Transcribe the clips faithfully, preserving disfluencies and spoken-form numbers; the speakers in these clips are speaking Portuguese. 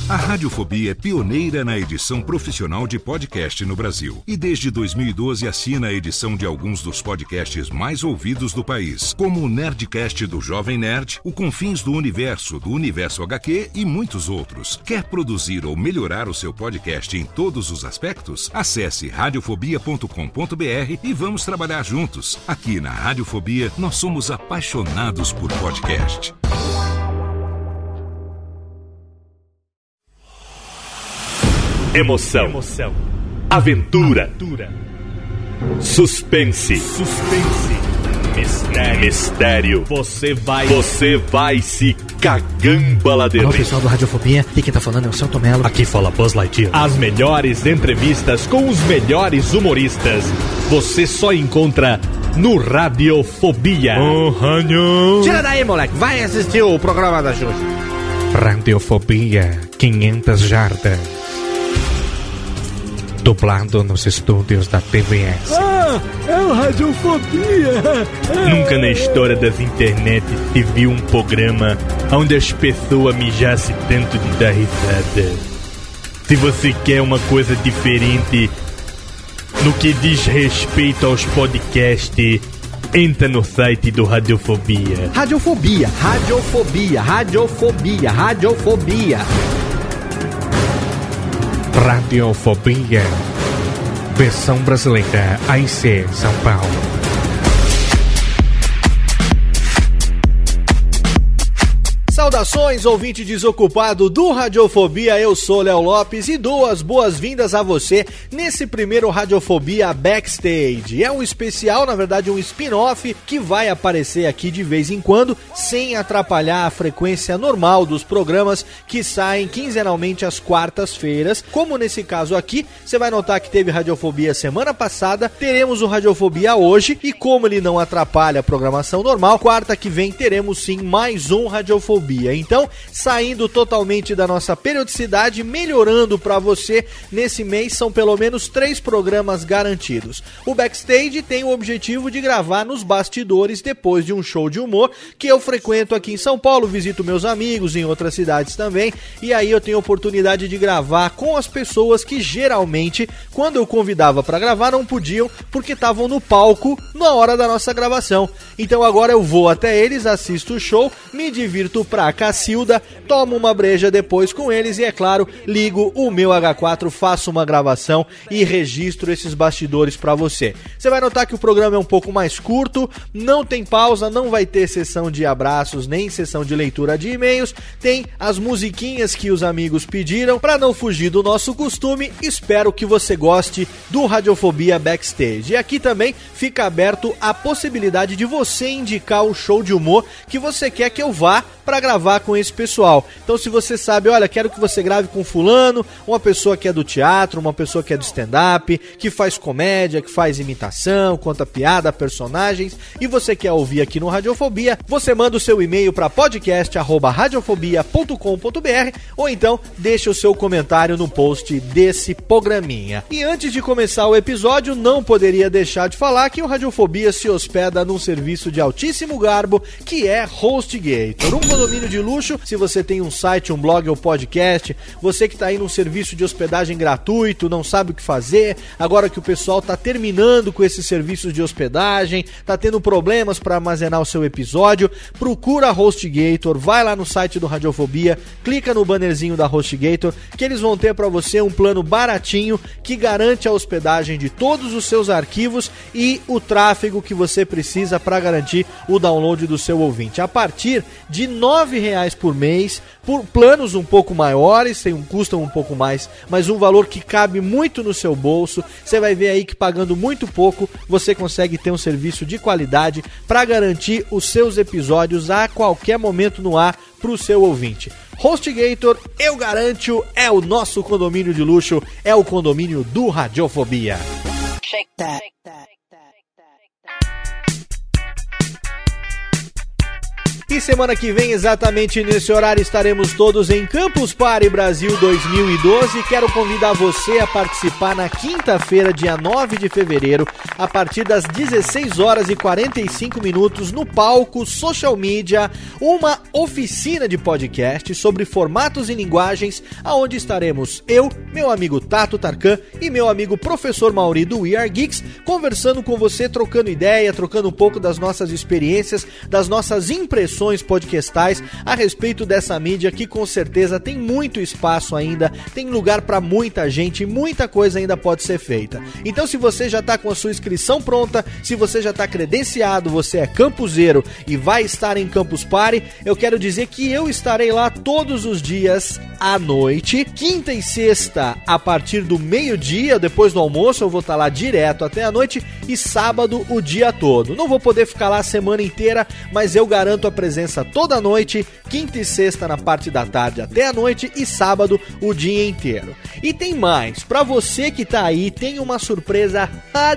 A Radiofobia é pioneira na edição profissional de podcast no Brasil. E desde dois mil e doze assina a edição de alguns dos podcasts mais ouvidos do país, como o Nerdcast do Jovem Nerd, o Confins do Universo, do Universo agá quê e muitos outros. Quer produzir ou melhorar o seu podcast em todos os aspectos? Acesse radiofobia ponto com ponto b r e vamos trabalhar juntos. Aqui na Radiofobia, nós somos apaixonados por podcast. Emoção, Emoção. Aventura, Aventura. Suspense, Suspense. Mistério. Mistério. Você vai, você vai se cagambaladeiro. Alô, pessoal do Radiofobia, e quem tá falando é o Celto Mello. Aqui fala Buzz Lightyear. As melhores entrevistas com os melhores humoristas você só encontra no Radiofobia. Oh, Ranho. Tira daí, moleque, vai assistir o programa da Xuxa. Radiofobia, quinhentas jardas. Dublado nos estúdios da T V S. Ah, é o Radiofobia. Nunca na história das internet se viu um programa onde as pessoas mijassem tanto de dar risada. Se você quer uma coisa diferente no que diz respeito aos podcasts, entra no site do Radiofobia. Radiofobia, Radiofobia, Radiofobia, Radiofobia. Radiofobia, versão brasileira, A I C, São Paulo. Saudações, ouvinte desocupado do Radiofobia, eu sou Léo Lopes e dou as boas-vindas a você nesse primeiro Radiofobia Backstage. É um especial, na verdade um spin-off, que vai aparecer aqui de vez em quando, sem atrapalhar a frequência normal dos programas que saem quinzenalmente às quartas-feiras. Como nesse caso aqui, você vai notar que teve Radiofobia semana passada, teremos o Radiofobia hoje, e como ele não atrapalha a programação normal, quarta que vem teremos sim mais um Radiofobia. Então, saindo totalmente da nossa periodicidade, melhorando para você nesse mês, são pelo menos três programas garantidos. O Backstage tem o objetivo de gravar nos bastidores depois de um show de humor que eu frequento aqui em São Paulo, visito meus amigos em outras cidades também, e aí eu tenho a oportunidade de gravar com as pessoas que geralmente, quando eu convidava para gravar, não podiam porque estavam no palco na hora da nossa gravação. Então agora eu vou até eles, assisto o show, me divirto pra Cacilda, tomo uma breja depois com eles e, é claro, ligo o meu agá quatro, faço uma gravação e registro esses bastidores pra você. Você vai notar que o programa é um pouco mais curto, não tem pausa, não vai ter sessão de abraços, nem sessão de leitura de e-mails, tem as musiquinhas que os amigos pediram. Pra não fugir do nosso costume, espero que você goste do Radiofobia Backstage. E aqui também fica aberto a possibilidade de você indicar o show de humor que você quer que eu vá para gravar com esse pessoal. Então, se você sabe, olha, quero que você grave com fulano, uma pessoa que é do teatro, uma pessoa que é do stand-up, que faz comédia, que faz imitação, conta piada, personagens, e você quer ouvir aqui no Radiofobia, você manda o seu e-mail para podcast arroba radiofobia ponto com ponto b r ou então deixa o seu comentário no post desse programinha. E antes de começar o episódio, não poderia deixar de falar que o Radiofobia se hospeda num serviço de altíssimo garbo, que é HostGator, um condomínio de luxo. Se você tem um site, um blog ou podcast, você que está aí num serviço de hospedagem gratuito, não sabe o que fazer, agora que o pessoal está terminando com esses serviços de hospedagem, está tendo problemas para armazenar o seu episódio, procura a HostGator, vai lá no site do Radiofobia, clica no bannerzinho da HostGator, que eles vão ter para você um plano baratinho que garante a hospedagem de todos os seus arquivos e o tráfego que você precisa para garantir o download do seu ouvinte. A partir de nove reais por mês, por planos um pouco maiores, tem um, custam um pouco mais, mas um valor que cabe muito no seu bolso. Você vai ver aí que pagando muito pouco, você consegue ter um serviço de qualidade para garantir os seus episódios a qualquer momento no ar para o seu ouvinte. HostGator, eu garanto, é o nosso condomínio de luxo, é o condomínio do Radiofobia. Shake that. E semana que vem, exatamente nesse horário, estaremos todos em Campus Party Brasil dois mil e doze. Quero convidar você a participar na quinta-feira, dia nove de fevereiro, a partir das dezesseis horas e quarenta e cinco minutos, no palco Social Media, uma oficina de podcast sobre formatos e linguagens, aonde estaremos eu, meu amigo Tato Tarkan e meu amigo Professor Mauri do We Are Geeks, conversando com você, trocando ideia, trocando um pouco das nossas experiências, das nossas impressões podcastais a respeito dessa mídia que com certeza tem muito espaço ainda, tem lugar para muita gente, muita coisa ainda pode ser feita. Então, se você já está com a sua inscrição pronta, se você já está credenciado, você é campuseiro e vai estar em Campus Party, eu quero dizer que eu estarei lá todos os dias à noite, quinta e sexta a partir do meio-dia, depois do almoço eu vou estar lá direto até a noite, e sábado o dia todo. Não vou poder ficar lá a semana inteira, mas eu garanto a presença toda noite, quinta e sexta na parte da tarde até a noite e sábado o dia inteiro. E tem mais, pra você que tá aí, tem uma surpresa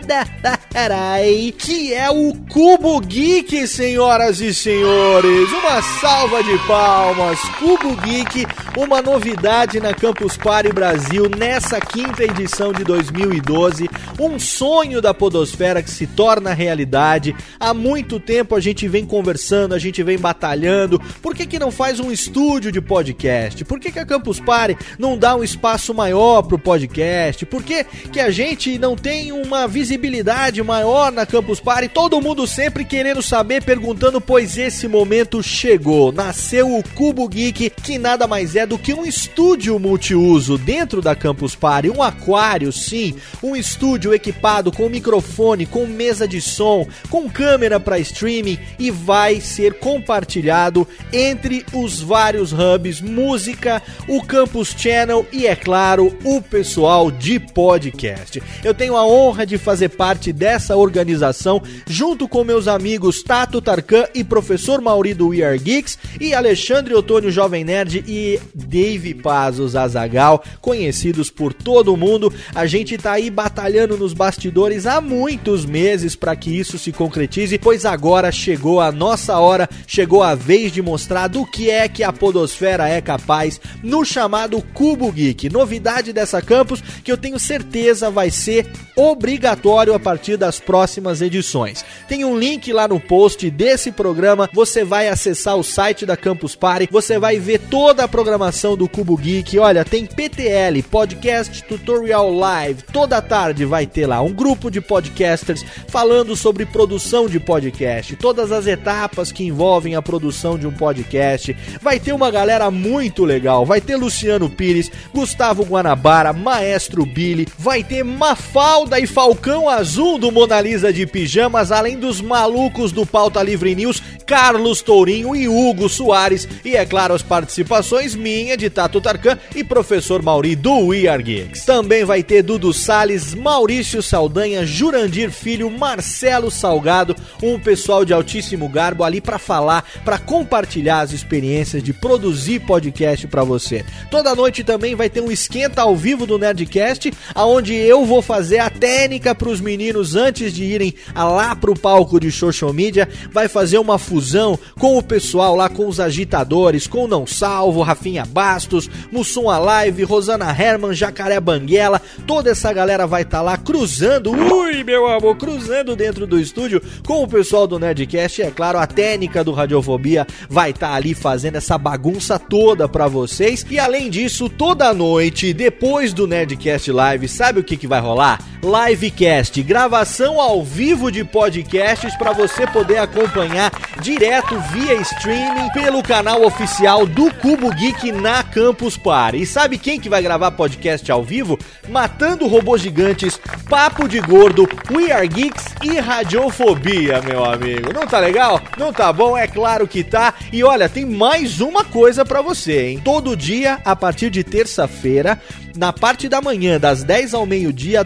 que é o Cubo Geek, senhoras e senhores. Uma salva de palmas. Cubo Geek, uma novidade na Campus Party Brasil nessa quinta edição de dois mil e doze. Um sonho da podosfera que se torna realidade. Há muito tempo a gente vem conversando, a gente vem batalhando. Por que que não faz um estúdio de podcast? Por que que a Campus Party não dá um espaço maior pro podcast? Por que que a gente não tem uma visibilidade maior na Campus Party? Todo mundo sempre querendo saber, perguntando, pois esse momento chegou. Nasceu o Cubo Geek, que nada mais é do que um estúdio multiuso dentro da Campus Party, um aquário, sim, um estúdio equipado com microfone, com mesa de som, com câmera para streaming, e vai ser compartilhado entre os vários hubs, música, o Campus Channel e, é claro, o pessoal de podcast. Eu tenho a honra de fazer parte dessa organização junto com meus amigos Tato Tarkan e Professor Mauri do We Are Geeks, e Alexandre Otônio Jovem Nerd e Dave Pazos Azaghal, conhecidos por todo mundo. A gente tá aí batalhando nos bastidores há muitos meses para que isso se concretize, pois agora chegou a nossa hora, chegou a vez de mostrar do que é que a podosfera é capaz no chamado Cubo Geek. Novidade dessa campus que eu tenho certeza vai ser obrigatório a partir das próximas edições. Tem um link lá no post desse programa, você vai acessar o site da Campus Party, você vai ver toda a programação do Cubo Geek. Olha, tem P T L, Podcast Tutorial Live, toda tarde vai ter lá um grupo de podcasters falando sobre produção de podcast, todas as etapas que envolvem a produção de um podcast. Vai ter uma galera muito legal, vai ter Luciano Pires, Gustavo Guanabara, Maestro Billy, vai ter Mafalda e Falcão Azul do Mona Lisa de Pijamas, além dos malucos do Pauta Livre News, Carlos Tourinho e Hugo Soares, e é claro as participações minha, de Tato Tarkan e Professor Mauri do We Are Geeks. Também vai ter Dudu Salles, Maurício Saldanha, Jurandir Filho, Marcelo Salgado, um pessoal de altíssimo garbo ali para falar, para compartilhar as experiências de produzir podcast para você. Toda noite também vai ter um esquenta ao vivo do Nerdcast, aonde eu vou fazer a técnica para os meninos antes de irem lá pro palco de social media. Vai fazer uma fusão com o pessoal lá, com os agitadores, com o Não Salvo, Rafinha Bastos, Mussum Alive, Rosana Herman, Jacaré Banguela. Toda essa galera vai estar tá lá cruzando, ui meu amor, cruzando dentro do estúdio com o pessoal do Nerdcast. E é claro, a técnica do Radiofobia vai estar tá ali fazendo essa bagunça toda pra vocês. E além disso, toda noite, depois do Nerdcast Live, sabe o que que vai rolar? Livecast, gravação ao vivo de podcasts para você poder acompanhar direto via streaming pelo canal oficial do Cubo Geek na Campus Party. E sabe quem que vai gravar podcast ao vivo? Matando Robôs Gigantes, Papo de Gordo, We Are Geeks e Radiofobia, meu amigo. Não tá legal? Não tá bom? É claro que tá. E olha, tem mais uma coisa pra você, hein? Todo dia, a partir de terça-feira, na parte da manhã, das dez ao meio-dia, dois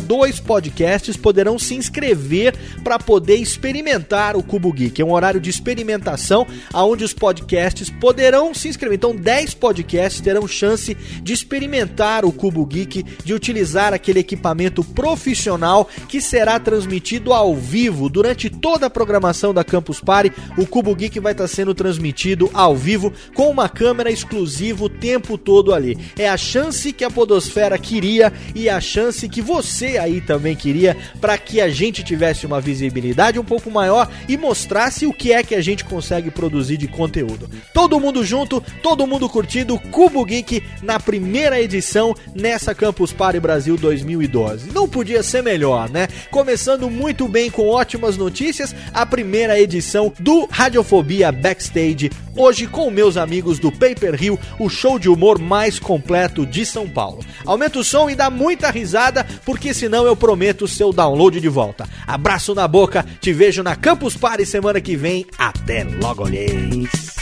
podcasts poderão se inscrever para poder experimentar o Cubo Geek. É um horário de experimentação onde os podcasts poderão se inscrever. Então dez podcasts terão chance de experimentar o Cubo Geek, de utilizar aquele equipamento profissional que será transmitido ao vivo durante toda a programação da Campus Party. O Cubo Geek vai estar sendo transmitido ao vivo com uma câmera exclusiva o tempo todo ali. É a chance que a podosfera queria e a chance que você aí também queria para que a gente tivesse uma visibilidade um pouco maior e mostrasse o que é que a gente consegue produzir de conteúdo. Todo mundo junto, todo mundo curtindo Cubo Geek na primeira edição nessa Campus Party Brasil dois mil e doze. Não podia ser melhor, né? Começando muito bem com ótimas notícias, a primeira edição do Radiofobia Backstage, hoje com meus amigos do Paper Hill, o show de humor mais completo de São Paulo. Aumenta o som e dá muita risada, porque senão eu prometo o seu download de volta. Abraço na boca, te vejo na Campus Party semana que vem. Até logo, olhês!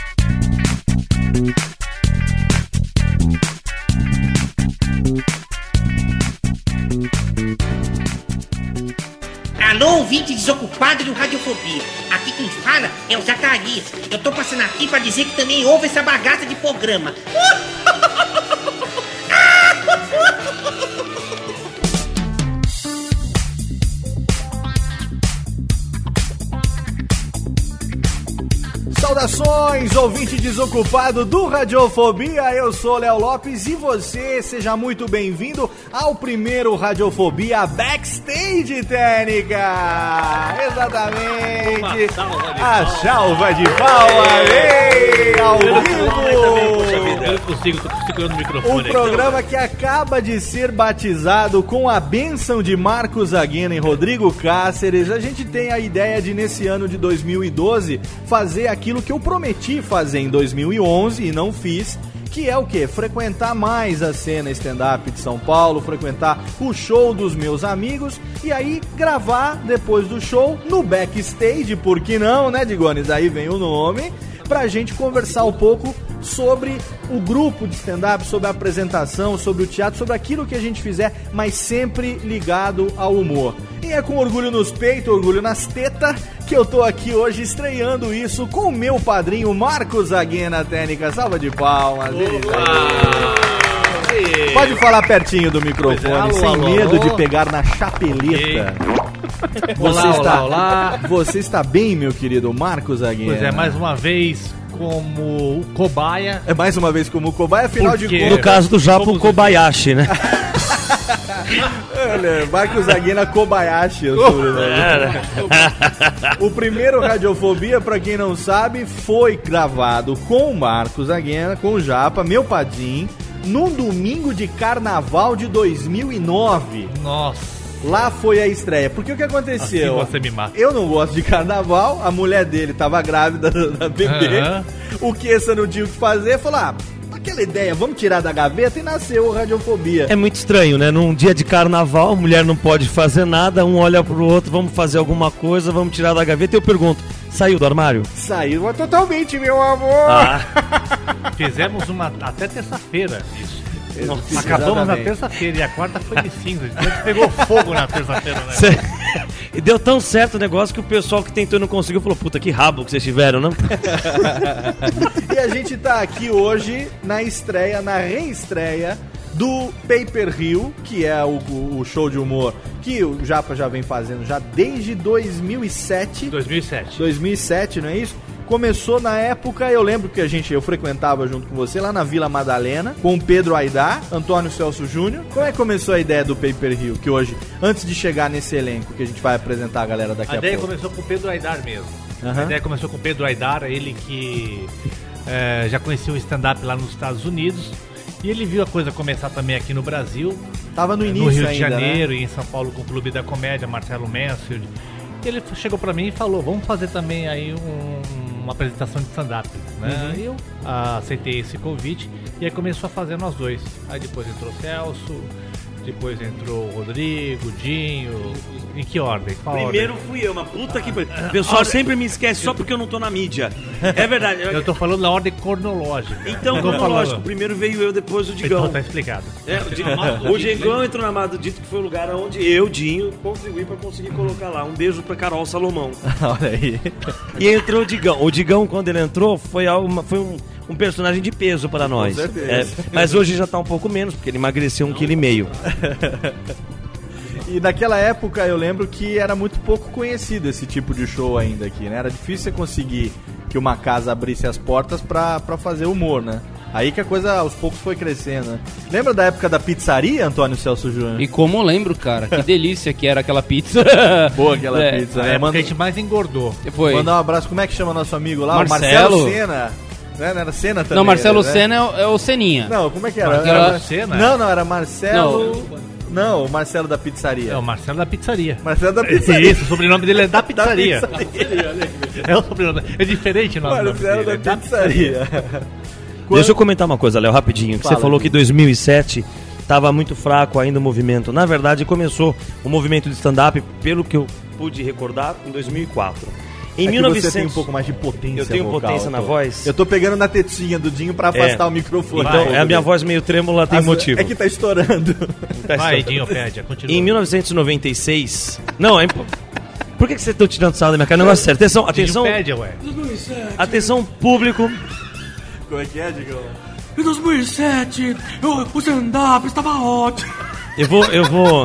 Alô, ouvinte desocupado do Radiofobia. Aqui quem fala é o Zacarias. Eu tô passando aqui pra dizer que também houve essa bagaça de programa. Saudações, ouvinte desocupado do Radiofobia, eu sou Léo Lopes e você, seja muito bem-vindo ao primeiro Radiofobia Backstage, Técnica! Exatamente! A salva de palmas, ei, ao vivo! Eu consigo, tô segurando o microfone. O programa que acaba de ser batizado com a bênção de Marcos Aguena e Rodrigo Cáceres. A gente tem a ideia de, nesse ano de dois mil e doze, fazer aquilo que eu prometi fazer em dois mil e onze e não fiz, que é o quê? Frequentar mais a cena stand-up de São Paulo, frequentar o show dos meus amigos e aí gravar depois do show no backstage, por que não, né, Digones? Aí vem o nome, pra gente conversar um pouco sobre o grupo de stand-up, sobre a apresentação, sobre o teatro, sobre aquilo que a gente fizer, mas sempre ligado ao humor. E é com orgulho nos peitos, orgulho nas tetas, que eu tô aqui hoje estreando isso com o meu padrinho Marcos Aguena, Técnica. Salva de palmas. Pode falar pertinho do microfone, é, alô, sem alô, medo alô. de pegar na chapeleta. Você, olá, está, olá, olá. você está bem, meu querido Marcos Aguena? Pois é, mais uma vez como o cobaia. É mais uma vez como o cobaia, afinal Porque, de contas. No caso do Japo, o Kobayashi, né? Olha, Marcos Aguena Kobayashi. Eu sou, né? O primeiro Radiofobia, pra quem não sabe, foi gravado com o Marcos Aguena, com o Japa, meu padim, num domingo de carnaval de dois mil e nove. Nossa. Lá foi a estreia. Porque o que aconteceu? Assim você me mata. Eu não gosto de carnaval, a mulher dele tava grávida da bebê. Uhum. O Kessa não tinha o que fazer, falou: ah, aquela ideia, vamos tirar da gaveta, e nasceu o Radiofobia. É muito estranho, né? Num dia de carnaval, a mulher não pode fazer nada, um olha pro outro, vamos fazer alguma coisa, vamos tirar da gaveta. E eu pergunto, saiu do armário? Saiu totalmente, meu amor. Ah. Fizemos uma até terça-feira isso. Nossa, acabamos na terça-feira e a quarta foi de cinza. A gente pegou fogo na terça-feira, né? Cê... E deu tão certo o negócio que o pessoal que tentou e não conseguiu falou: puta, que rabo que vocês tiveram, não? E a gente tá aqui hoje na estreia, na reestreia do Paper Hill, que é o, o show de humor que o Japa já vem fazendo já desde dois mil e sete. dois mil e sete. dois mil e sete, não é isso? Começou na época, eu lembro que a gente, eu frequentava junto com você lá na Vila Madalena, com o Pedro Aidar, Antônio Celso Júnior. Como é que começou a ideia do Paper Hill? Que hoje, antes de chegar nesse elenco que a gente vai apresentar a galera daqui a, a pouco. A ideia começou com o Pedro Aidar mesmo. Uhum. A ideia começou com o Pedro Aidar, ele que é, já conhecia o stand-up lá nos Estados Unidos. E ele viu a coisa começar também aqui no Brasil. Tava no início no Rio ainda, de Janeiro, né? E em São Paulo com o Clube da Comédia, Marcelo Mansfield. E ele chegou pra mim e falou: vamos fazer também aí um, uma apresentação de stand-up, né? Uhum. Eu ah, aceitei esse convite e aí começou a fazer nós dois. Aí depois entrou o Celso, depois entrou o Rodrigo, o Dinho. Em que ordem? Qual Primeiro ordem? fui eu, uma puta que... O pessoal sempre me esquece só porque eu não tô na mídia. É verdade. Eu tô falando na ordem cronológica. Então, Eu tô cronológico. falando. Primeiro veio eu, depois o Digão. Então tá explicado. É, o Di- o Digão entrou na Amado Dito, que foi o lugar onde eu, Dinho, contribuí pra conseguir colocar lá. Um beijo pra Carol Salomão. Olha aí. E entrou o Digão. O Digão, quando ele entrou, foi, uma, foi um, um personagem de peso para nós. Com certeza. É, mas hoje já tá um pouco menos, porque ele emagreceu um quilo e meio. E naquela época eu lembro que era muito pouco conhecido esse tipo de show ainda aqui, né? Era difícil você conseguir que uma casa abrisse as portas pra, pra fazer humor, né? Aí que a coisa aos poucos foi crescendo, né? Lembra da época da pizzaria, Antônio Celso Júnior? E como eu lembro, cara, que delícia que era aquela pizza. Boa aquela É, pizza, É, né? porque Manda, a gente mais engordou. Foi. mandar um abraço, como é que chama nosso amigo lá? Marcelo. O Marcelo Senna. Né? Não era Senna também? Não, Marcelo né? Senna é o, é o Seninha. Não, como é que era? Marcelo Era- Senna? Não, não, era Marcelo... Não, o Marcelo da pizzaria. É o Marcelo da pizzaria. Marcelo da pizzaria. Isso, o sobrenome dele é da pizzaria. Da pizzaria. É o sobrenome. É diferente o nome Marcelo dele. da pizzaria. Deixa eu comentar uma coisa, Léo, rapidinho. Que Fala, você falou Gui. que em dois mil e sete estava muito fraco ainda o movimento. Na verdade, começou o movimento de stand-up, pelo que eu pude recordar, em dois mil e quatro. Em É que mil e novecentos... você tem um pouco mais de potência Eu tenho vocal, potência na tô. voz. Eu tô pegando na tetinha do Dinho pra afastar É. o microfone. Então, Vai, é a minha Rodrigo. voz meio trêmula, tem As- motivo. É que tá estourando. Tá Vai, certo. Dinho Pédia, continua. Em mil novecentos e noventa e seis... Não, é... impo- Por que que vocês estão tirando sal da minha cara? Negócio sério. Atenção, atenção, Dinho Pédia, ué. atenção, público. Como é que é, Digão? Em dois mil e sete, eu, o stand-up estava ótimo. Eu vou, eu vou...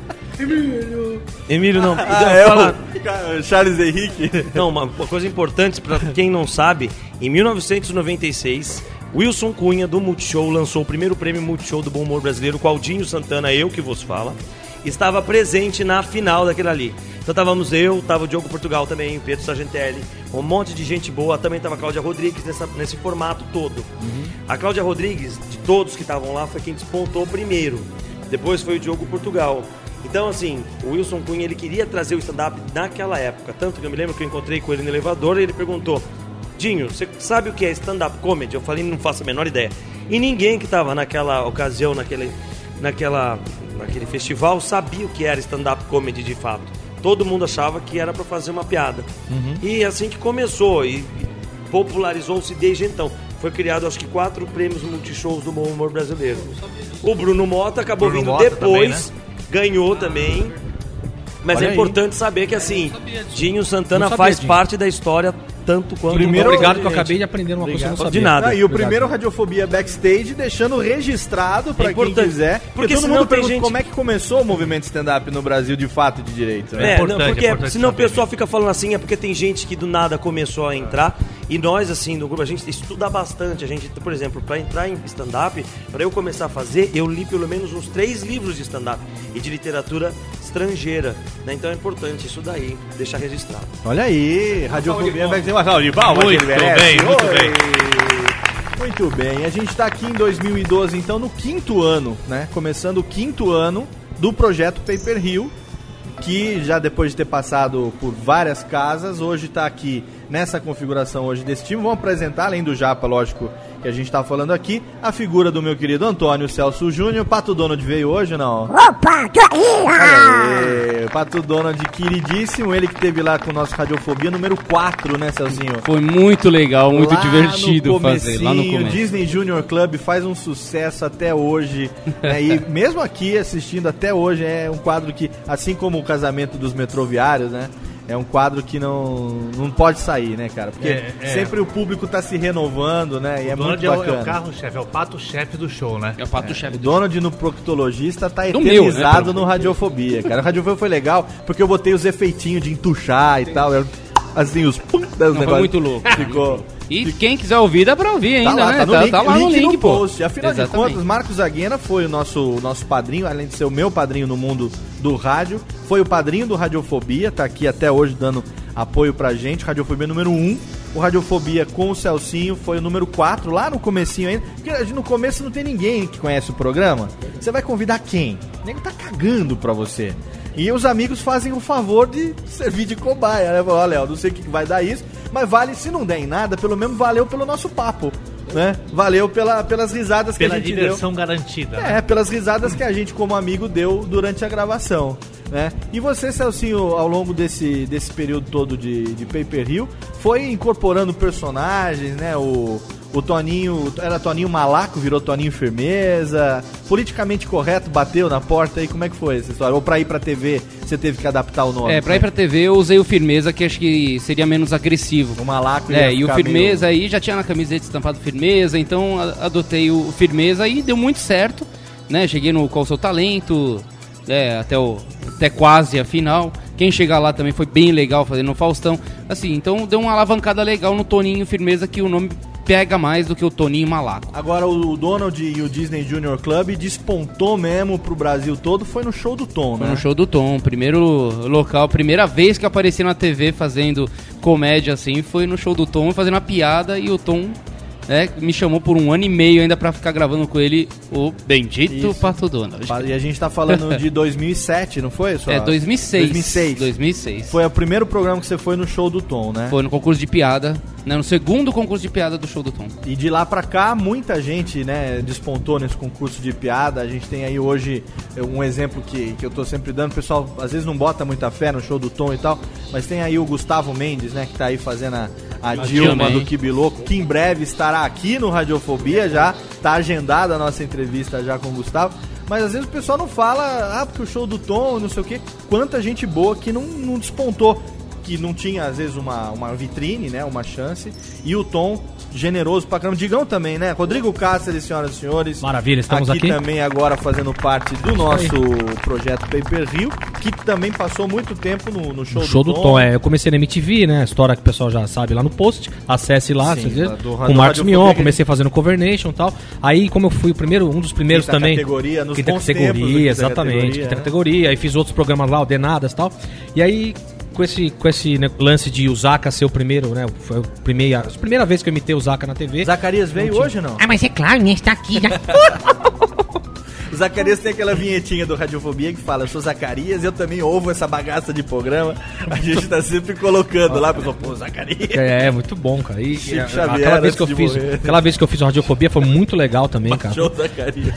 Emílio. Emílio, não. Ah, eu é falar- o Charles Henrique. Não, uma uma coisa importante pra quem não sabe, em mil novecentos e noventa e seis, Wilson Cunha, do Multishow, lançou o primeiro prêmio Multishow do Bom Humor Brasileiro, com Aldinho Santana, eu que vos fala, estava presente na final daquele ali. Então estávamos eu, tava o Diogo Portugal também, o Pedro Sargentelli, um monte de gente boa, também tava a Cláudia Rodrigues nessa, nesse formato todo. Uhum. A Cláudia Rodrigues, de todos que estavam lá, foi quem despontou primeiro. Depois foi o Diogo Portugal. Então, assim, o Wilson Cunha, ele queria trazer o stand-up naquela época. Tanto que eu me lembro que eu encontrei com ele no elevador e ele perguntou: Dinho, você sabe o que é stand-up comedy? Eu falei, não faço a menor ideia. E ninguém que estava naquela ocasião, naquele, naquela, naquele festival, sabia o que era stand-up comedy de fato. Todo mundo achava que era para fazer uma piada. Uhum. E assim que começou, e, e popularizou-se desde então. Foi criado, acho que, quatro prêmios multishows do Bom Humor Brasileiro. O Bruno Mota acabou Bruno vindo Mota depois, também, ganhou também. Mas Olha é aí. importante saber que, assim, Dinho Santana Não sabia, faz Dinho. parte da história tanto quanto... Primeiro- o Obrigado que eu gente. acabei de aprender uma coisa que eu não De sabia. nada. Ah, e o Obrigado. primeiro Radiofobia Backstage, deixando registrado pra É quem importante. quiser. Porque Porque todo senão mundo tem pergunta gente- como é que começou o movimento stand-up no Brasil de fato e de direito, né? É, importante, não, porque é importante senão o saber. pessoal fica falando assim, é porque tem gente que do nada começou a entrar. E nós, assim, no grupo, a gente estuda bastante. A gente, por exemplo, para entrar em stand-up, para eu começar a fazer, eu li pelo menos uns três livros de stand-up e de literatura estrangeira. Né? Então é importante isso daí, deixar registrado. Olha aí, Radiofobia Backstage. Uma salva de palmas, Muito que ele merece. bem, muito Oi. bem. Muito bem, a gente tá aqui em dois mil e doze, então no quinto ano, né? Começando o quinto ano do projeto Paper Hill, que já depois de ter passado por várias casas, hoje tá aqui nessa configuração hoje desse time. Vamos apresentar, além do Japa, lógico, que a gente tá falando aqui, a figura do meu querido Antônio Celso Júnior. Pato Donald veio hoje ou não? Opa, tô aí! Olha aí, Pato Donald queridíssimo, ele que teve lá com o nosso Radiofobia número quatro, né, Celzinho? Foi muito legal, muito Lá divertido no fazer lá no comecinho, começo. Disney Junior Club faz um sucesso até hoje, né? E mesmo aqui assistindo até hoje, é um quadro que, assim como o Casamento dos Metroviários, né? É um quadro que não, não pode sair, né, cara? Porque É, é. sempre o público tá se renovando, né? E é O muito Donald é o, é bacana. o carro-chefe, é o pato-chefe do show, né? É o pato-chefe O do Donald no Proctologista tá Do meu, eternizado né, no Radiofobia, cara. O Radiofobia foi legal porque eu botei os efeitinhos de entuchar e tal. eu- Assim, os pum, das Não, foi negócios. muito louco. Ficou. E quem quiser ouvir, dá pra ouvir ainda, Tá lá, né? tá no link, tá lá no link, no pô. post. Afinal de Exatamente. contas, Marcos Aguena foi o nosso, nosso padrinho, além de ser o meu padrinho no mundo do rádio. Foi o padrinho do Radiofobia, tá aqui até hoje dando apoio pra gente. Radiofobia número um. O Radiofobia com o Celcinho foi o número quatro, lá no comecinho ainda. Porque no começo não tem ninguém que conhece o programa. Você vai convidar quem? O nego tá cagando pra você. E os amigos fazem o favor de servir de cobaia, né? Olha, Léo, não sei o que vai dar isso, mas vale, se não der em nada, pelo menos valeu pelo nosso papo. né? Valeu pela, pelas risadas Pela que a gente diversão deu. garantida. É, pelas risadas que a gente, como amigo, deu durante a gravação, né? E você, Celcinho, ao longo desse, desse período todo de, de pay-per-view, foi incorporando personagens, né? O, o Toninho, era Toninho Malaco, virou Toninho Firmeza. Politicamente correto, bateu na porta aí, como é que foi essa história? Ou pra ir pra T V, você teve que adaptar o nome? É, pra ir pra T V eu usei o Firmeza, que acho que seria menos agressivo. O Malaco ia É, e o ficar Firmeza meio- aí já tinha na camiseta estampado Firmeza, então a- adotei o Firmeza e deu muito certo, né? Cheguei no Qual o Seu Talento, é, até, o, até quase a final. Quem chegar lá também foi bem legal fazendo o Faustão. Assim, então deu uma alavancada legal no Toninho Firmeza, que o nome pega mais do que o Toninho Malaco. Agora o Donald e o Disney Junior Club despontou mesmo pro Brasil todo, foi no show do Tom, Foi né? no show do Tom, primeiro local, primeira vez que eu apareci na T V fazendo comédia assim, foi no show do Tom, fazendo uma piada, e o Tom é, me chamou por um ano e meio ainda pra ficar gravando com ele o bendito Isso. Pato Donald. E a gente tá falando de dois mil e sete, não foi? Sua... É, dois mil e seis. dois mil e seis. dois mil e seis. Foi o primeiro programa que você foi no show do Tom, né? Foi no concurso de piada, né, no segundo concurso de piada do show do Tom. E de lá pra cá, muita gente, né, despontou nesse concurso de piada. A gente tem aí hoje um exemplo que, que eu tô sempre dando. O pessoal às vezes não bota muita fé no show do Tom e tal, mas tem aí o Gustavo Mendes, né, que tá aí fazendo a, a, A Dilma Dilma, do hein? Quibiloco, que em breve estará aqui no Radiofobia, já tá agendada a nossa entrevista já com o Gustavo. Mas às vezes o pessoal não fala, ah, porque o show do Tom, não sei o quê. Quanta gente boa que não, não despontou, que não tinha, às vezes, uma, uma vitrine, né, uma chance, e o Tom generoso pra caramba. Digão também, né? Rodrigo Cáceres, senhoras e senhores. Maravilha, estamos aqui. também agora fazendo parte do nosso projeto Pay-Per-View, que também passou muito tempo no, no show, O show do, do Tom. Tom, é, eu comecei na M T V, né? A história que o pessoal já sabe lá no post. Acesse lá, Sim, vocês viram? lá do- Com do o Marcos Radiofobia Mion, que- comecei fazendo Cover Nation e tal. Aí, como eu fui o primeiro, um dos primeiros Quinta também. categoria, nos quinta bons tempos do categoria, Quinta exatamente. Categoria, Quinta né? categoria. Aí fiz outros programas lá, Ordenadas e tal. E aí, com esse, com esse né, lance de o Zaca ser o primeiro, né? Foi a primeira, a primeira vez que eu imitei o Zaca na T V. Zacarias veio Não tinha- hoje, não? Ah, mas é claro, né? Está aqui já. O Zacarias tem aquela vinhetinha do Radiofobia que fala, eu sou Zacarias, eu também ouvo essa bagaça de programa. A gente tá sempre colocando lá, pessoal, pô, Zacarias. É, é muito bom, cara. E, Chico e a- Xavier, aquela vez que eu antes de fiz, morrer. aquela vez que eu fiz o Radiofobia foi muito legal também, cara. Show Zacarias.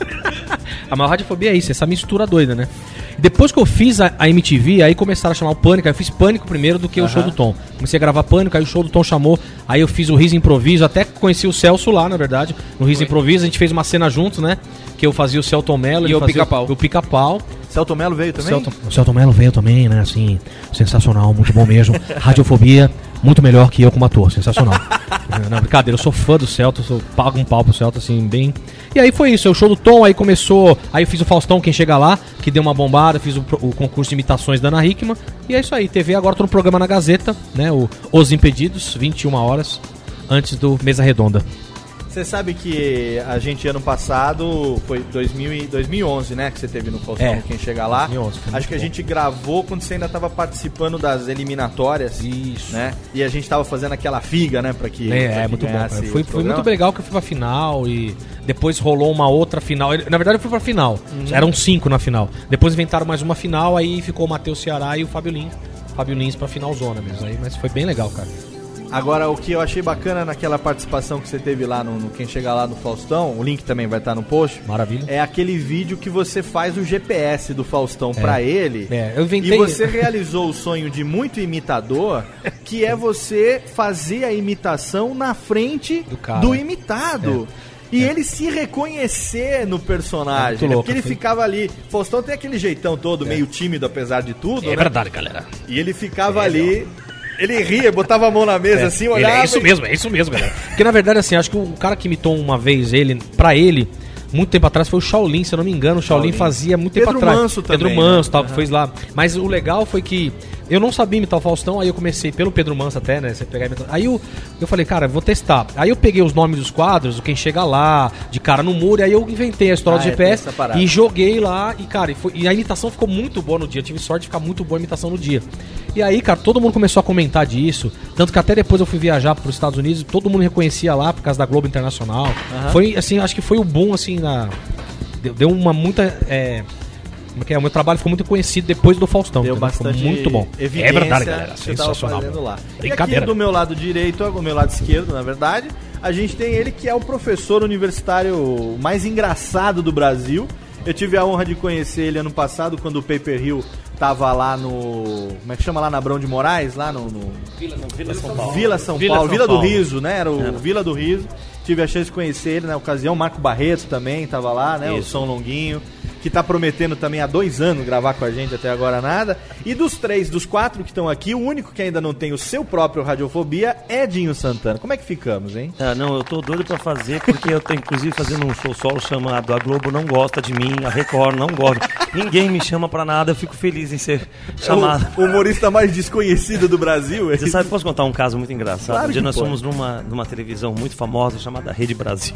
A maior radiofobia é isso, essa mistura doida, né? Depois que eu fiz a, a M T V, aí começaram a chamar o Pânico. Aí eu fiz Pânico primeiro do que o Aham. show do Tom. Comecei a gravar Pânico, aí o show do Tom chamou. Aí eu fiz o Riso Improviso, até conheci o Celso lá, na verdade. No Riso Improviso, a gente fez uma cena juntos, né? Que eu fazia o Celton Mello. E ele o fazia Pica-Pau. O Pica-Pau. Celton Mello veio também? Celton- O Celton Mello veio também, né? Assim, sensacional, muito bom mesmo. Radiofobia, muito melhor que eu como ator, sensacional. Não, brincadeira, eu sou fã do Celton, eu pago um pau pro Celton, assim, bem... E aí foi isso, o show do Tom, aí começou... Aí eu fiz o Faustão, Quem Chega Lá, que deu uma bombada, fiz o, pro- o concurso de imitações da Ana Hickman. E é isso aí, T V, agora tô no programa na Gazeta, né? O Os Impedidos, vinte e uma horas, antes do Mesa Redonda. Você sabe que a gente, ano passado, foi dois mil e dois mil e onze, né? Que você teve no Faustão, É. Quem Chega Lá. dois mil e onze, foi Acho muito que a bom. gente gravou quando você ainda estava participando das eliminatórias. Isso. Né? E a gente tava fazendo aquela figa, né? Pra que, É, pra é que muito bom, ganhasse cara. o Foi, foi programa. muito legal que eu fui pra final e depois rolou uma outra final. Na verdade eu fui pra final, Uhum. eram cinco na final. Depois inventaram mais uma final, aí ficou o Matheus Ceará e o Fábio Lins. Fábio Lins pra final zona mesmo, aí, mas foi bem legal, cara. Agora, o que eu achei bacana naquela participação que você teve lá no, no Quem Chega Lá no Faustão, o link também vai estar no post. Maravilha. É aquele vídeo que você faz o G P S do Faustão É. pra ele. É, eu inventei... E você realizou o sonho de muito imitador, que é você fazer a imitação na frente Do cara. do imitado. E ele se reconhecer no É personagem. muito né? louco, Porque ele assim. ficava ali. Faustão tem aquele jeitão todo, meio tímido apesar de tudo. É né? verdade, galera. E ele ficava ali. Ele ria, botava a mão na mesa É, assim, ele- olhava. é isso e- mesmo, é isso mesmo, galera. Porque na verdade, assim, acho que o cara que imitou uma vez ele, pra ele, muito tempo atrás, foi o Shaolin, se eu não me engano. O Shaolin, Shaolin. fazia muito Pedro tempo atrás. Manso também, Pedro Manso, né? tal, Uhum. que fez lá. Mas o legal foi que eu não sabia imitar o Faustão, aí eu comecei pelo Pedro Manso até, né? Você pegar e imitar. Aí eu, eu falei, cara, eu vou testar. Aí eu peguei os nomes dos quadros, o Quem Chega Lá, De Cara no Muro, e aí eu inventei a história Ah, do é, G P S tem essa parada. e joguei lá. E, cara, e, foi- e a imitação ficou muito boa no dia. Eu tive sorte de ficar muito boa a imitação no dia. E aí, cara, todo mundo começou a comentar disso. Tanto que até depois eu fui viajar para os Estados Unidos, todo mundo reconhecia lá por causa da Globo Internacional. Aham. Foi, assim, acho que foi o boom, assim, na... Deu, deu uma muita... é, como é que é? O meu trabalho ficou muito conhecido depois do Faustão. Deu entendeu? bastante Ficou muito bom. É verdade, galera. Que eu tava Sensacional. fazendo lá. E Brincadeira. aqui do meu lado direito, do meu lado esquerdo, na verdade, a gente tem ele que é o professor universitário mais engraçado do Brasil. Eu tive a honra de conhecer ele ano passado, quando o Paper Hill tava lá no... Como é que chama lá na Abrão de Moraes? Lá no... no... Vila, não, Vila São Paulo. Vila São Vila Paulo. São Vila do Paulo. Riso, né? Era o Era. Vila do Riso. Tive a chance de conhecer ele na ocasião. Marco Barreto também tava lá, né? Isso. O São Longuinho, que tá prometendo também há dois anos gravar com a gente, até agora nada. E dos três, dos quatro que estão aqui, o único que ainda não tem o seu próprio Radiofobia é Dinho Santana. Como é que ficamos, hein? Ah, não, eu tô doido pra fazer, porque eu tô inclusive fazendo um show solo chamado A Globo Não Gosta de Mim, a Record não gosta. Ninguém me chama pra nada, eu fico feliz em ser chamado. O humorista mais desconhecido do Brasil. Você sabe, posso contar um caso muito engraçado? Claro Um dia que nós pode. fomos numa, numa televisão muito famosa chamada Rede Brasil.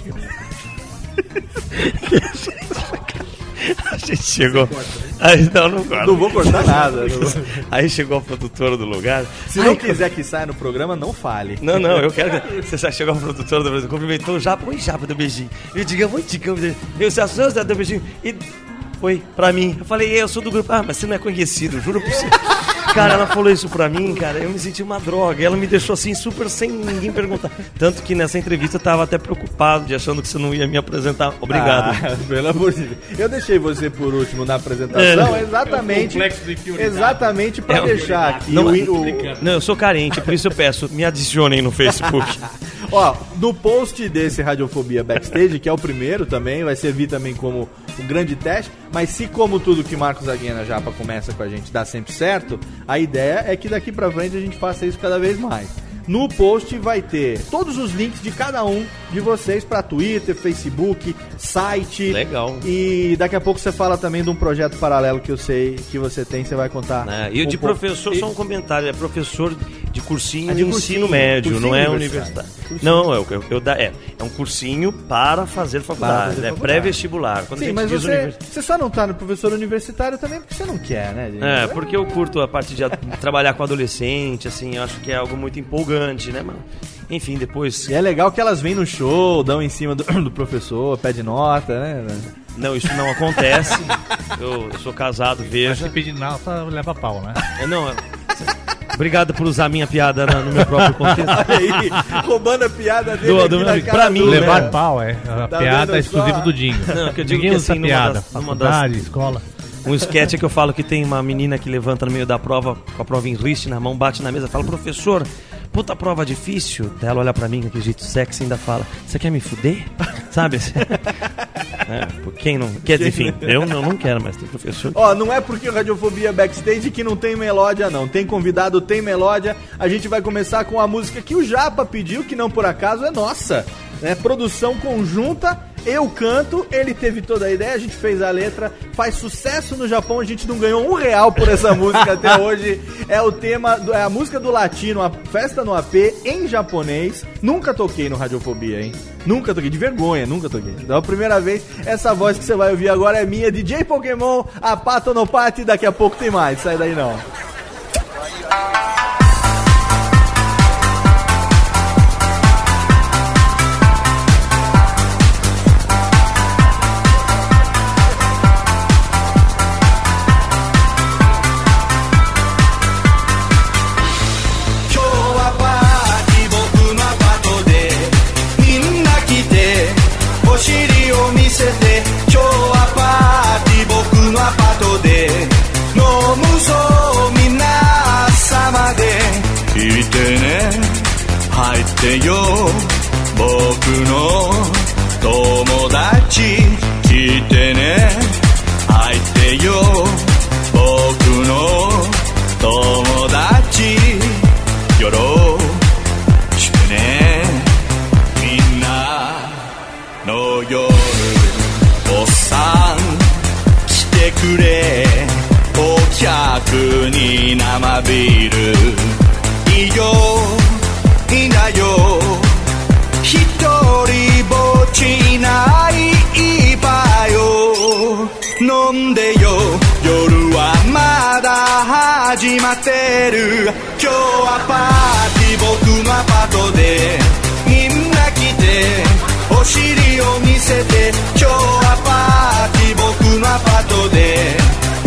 A gente chegou. Aí, não, não, corta. Não vou cortar nada. Não vou. Aí chegou a produtora do lugar. Se não quiser que saia no programa, não fale. Não, não, eu quero que. Você já chegou a produtora do Brasil, cumprimentou o Japa, oi Japa, deu beijinho. Eu digo, oi Ticão, eu se assusta, deu beijinho. E foi pra mim. Eu falei, eu sou do grupo. Ah, mas você não é conhecido, juro por você. Cara, ela falou isso pra mim, cara, eu me senti uma droga. Ela me deixou assim, super sem ninguém perguntar. Tanto que nessa entrevista eu tava até preocupado, de achando que você não ia me apresentar. Obrigado. Ah, pelo amor de Deus. Eu deixei você por último na apresentação, É. exatamente. Exatamente pra É um- deixar aqui Não, o, mas- o- não, eu sou carente, por isso eu peço, me adicionem no Facebook. Ó, no post desse Radiofobia Backstage, que é o primeiro também, vai servir também como um grande teste, mas se como tudo que Marcos Aguiana Japa começa com a gente dá sempre certo, a ideia é que daqui pra frente a gente faça isso cada vez mais. No post vai ter todos os links de cada um de vocês pra Twitter, Facebook, site. Legal. E daqui a pouco você fala também de um projeto paralelo que eu sei que você tem, você vai contar. É, e o um de pouco. professor, só um comentário, é professor de cursinho Ah, de de cursinho, ensino médio, cursinho não é universitário. universidade. Cursinho. Não, é, o que eu, eu dá- é, é um cursinho para fazer faculdade, Para fazer é faculdade. pré-vestibular. Quando a Sim, gente mas diz você, univers- você só não tá no professor universitário também porque você não quer, né, gente? É, porque eu curto a parte de a- trabalhar com adolescente, assim, eu acho que é algo muito empolgante, né, mano? Enfim, depois... E é legal que elas vêm no show, dão em cima do, do professor, pede nota, né? Não, isso não acontece. eu, eu sou casado, Mas veja. se pedir nota, leva pau, né? É, não, é- Obrigado por usar a minha piada na- no meu próprio contexto. Olha aí, roubando a piada dele Do- aqui do meu na amigo. cara Pra mim, do- Levar né? pau, é. A Tá piada vendo é exclusiva só? do Dinho. Não, que eu digo Ninguém que, usa assim, numa piada. das- numa Faculdade, escola. Um sketch que eu falo que tem uma menina que levanta no meio da prova, com a prova em riste na mão, bate na mesa, fala, professor, puta prova difícil. Daí ela olha pra mim com aquele jeito sexy e ainda fala, você quer me fuder? Sabe? É, por quem não... Quer dizer, enfim, eu não, não quero mais ter professor. Ó, não é porque o Radiofobia Backstage que não tem melódia, não. Tem convidado, tem melódia. A gente vai começar com a música que o Japa pediu, que não por acaso é nossa. Né? Produção conjunta, eu canto, ele teve toda a ideia, a gente fez a letra, faz sucesso no Japão, a gente não ganhou um real por essa música até hoje. É o tema, do- é a música do Latino, a festa no A P em japonês. Nunca toquei no Radiofobia, hein? Nunca toquei, de vergonha, nunca toquei. Então a primeira vez, essa voz que você vai ouvir agora é minha, D J Pokémon, a Pato no Party, daqui a pouco tem mais, sai daí não. てよ僕の友達来てね入ってよ僕の友達よろしくねみんなの夜おっさん来てくれお客に生ビールいいよいいんだよ一人ぼっちいないばよ飲んでよ夜はまだ始まってる今日はパーティー僕のアパートでみんな来てお尻を見せて今日はパーティー僕のアパートで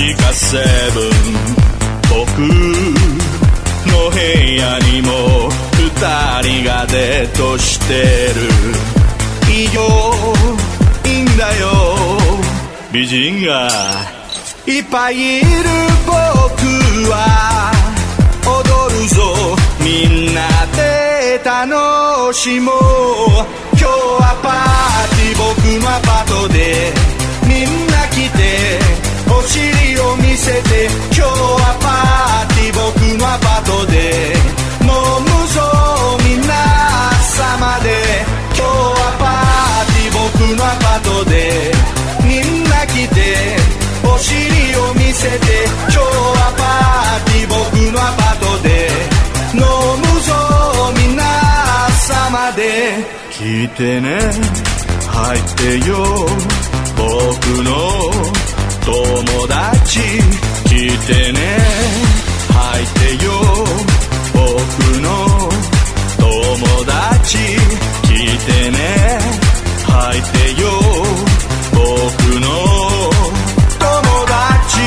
何かセブン僕の部屋にも二人がデートしてるいいよいいんだよ美人がいっぱいいる僕は踊るぞみんなで楽しもう今日はパーティー僕のアパートでみんな来てお尻を見せて今日はパーティー僕のアパートで飲むぞみんな朝まで今日はパーティー僕のアパートでみんな来てお尻を見せて今日はパーティー僕のアパートで飲むぞみんな朝まで聞いてね入ってよ僕の友達聞いてね入ってよ僕の友達聞いてね入ってよ僕の友達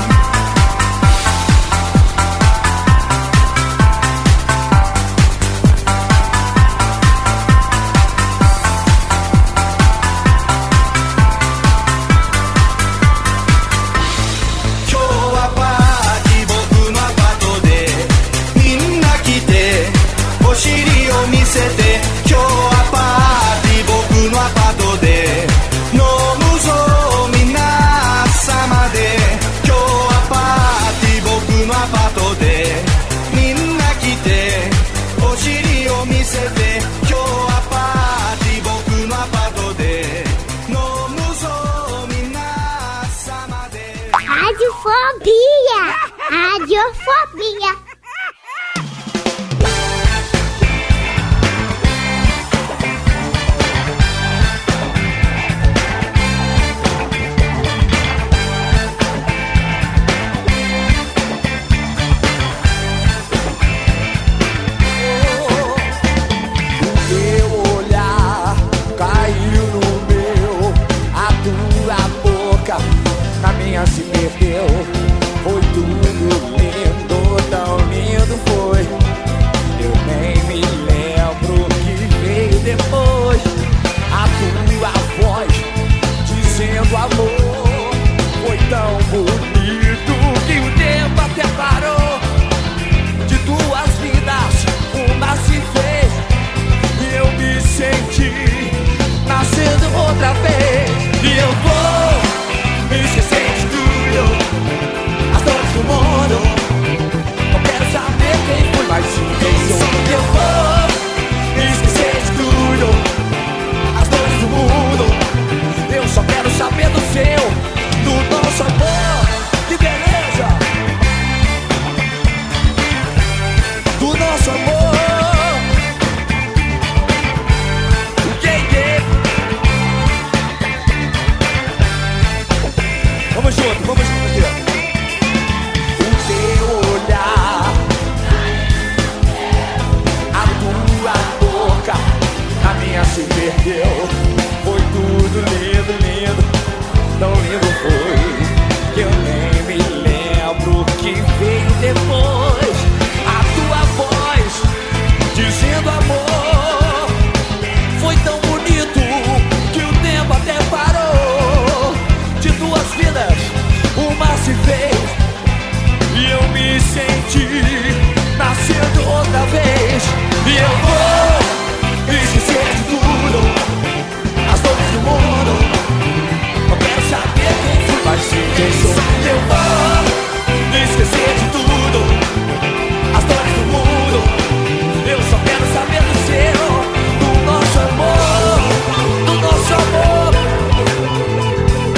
Radiofobia! Radiofobia! Se perdeu, foi tudo lindo, tão lindo foi. Eu nem me lembro o que veio depois. A tua voz dizendo amor foi tão bonito que o tempo até parou. De duas vidas, uma se fez e eu me senti nascendo outra vez. E eu vou me esquecer as dores do mundo. Não quero saber quem foi, mas sim quem sou. Eu vou me esquecer de tudo, as dores do mundo. Eu só quero saber do seu, do nosso amor. Que beleza, do nosso amor. Yeah, yeah. Vamos junto, vamos junto aqui. Se perdeu, foi tudo lindo, lindo, tão lindo foi, que eu nem me lembro o que veio depois. A tua voz dizendo amor foi tão bonito que o tempo até parou. De duas vidas, uma se fez e eu me senti nascendo outra vez. E eu vou esquecer de tudo, as dores do mundo. Não quero saber quem fui, mas sim quem sou. Eu vou esquecer de tudo, as dores do mundo. Eu só quero saber do seu, do nosso amor, do nosso amor.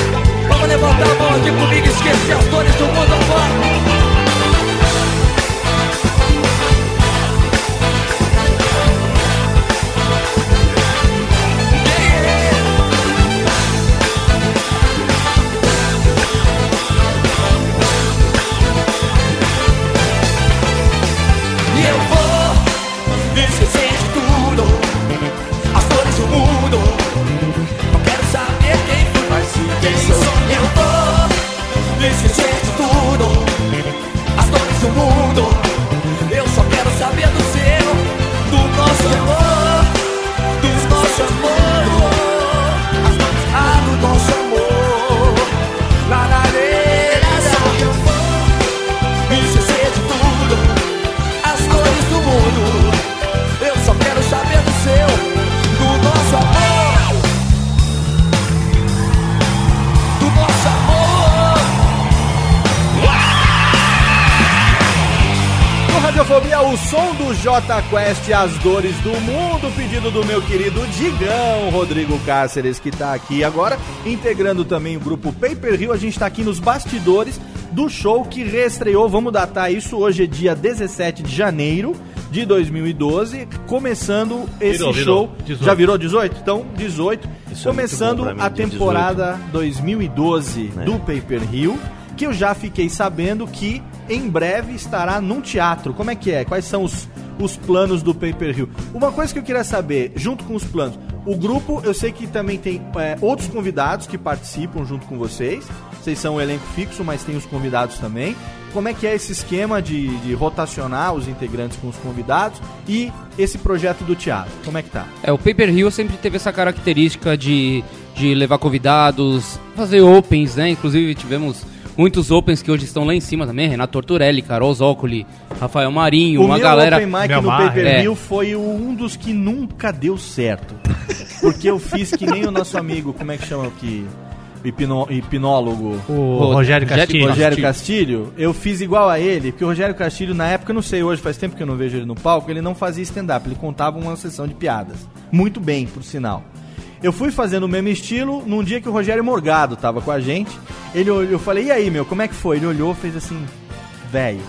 Vamos levantar a mão aqui comigo e esquecer as dores do mundo agora. tudo. Eu só quero saber do seu, do nosso amor, do nosso amor, ah, do nosso amor. La la leira, me esquecer de tudo, as cores do mundo. Eu só quero saber do seu, do nosso amor, do nosso amor. No Radiofobia, o som do Jota Quest, as dores do mundo, pedido do meu querido Digão Rodrigo Cáceres, que tá aqui agora, integrando também o grupo Paper Hill. A gente tá aqui nos bastidores do show que reestreou, vamos datar isso, hoje é dia dezessete de janeiro de dois mil e doze, começando esse Virou, show. virou. dezoito. Já virou dezoito? Então, dezoito. Isso é Começando muito bom pra a mim, dia temporada dois mil e doze É. do Paper Hill, que eu já fiquei sabendo que em breve estará num teatro. Como é que é? Quais são os, os planos do Paper Hill? Uma coisa que eu queria saber, junto com os planos, o grupo, eu sei que também tem é, outros convidados que participam junto com vocês. Vocês são um elenco fixo, mas tem os convidados também. Como é que é esse esquema de, de rotacionar os integrantes com os convidados e esse projeto do teatro? Como é que tá? É, o Paper Hill sempre teve essa característica de, de levar convidados, fazer opens, né? Inclusive tivemos muitos opens que hoje estão lá em cima também. Renato Torturelli, Carol Zócoli, Rafael Marinho, O uma meu galera... Open Mic no Melmar, Paper é. Hill foi o- um dos que nunca deu certo. Porque eu fiz que nem o nosso amigo, como é que chama aqui? Hipno, hipnólogo. O Rogério Castilho. Rogério Castilho. Eu fiz igual a ele, porque o Rogério Castilho, na época, eu não sei, hoje faz tempo que eu não vejo ele no palco, ele não fazia stand-up, ele contava uma sessão de piadas. Muito bem, por sinal. Eu fui fazendo o mesmo estilo num dia que o Rogério Morgado tava com a gente. Ele olhou, eu falei, e aí, meu, como é que foi? Ele olhou, fez assim, velho,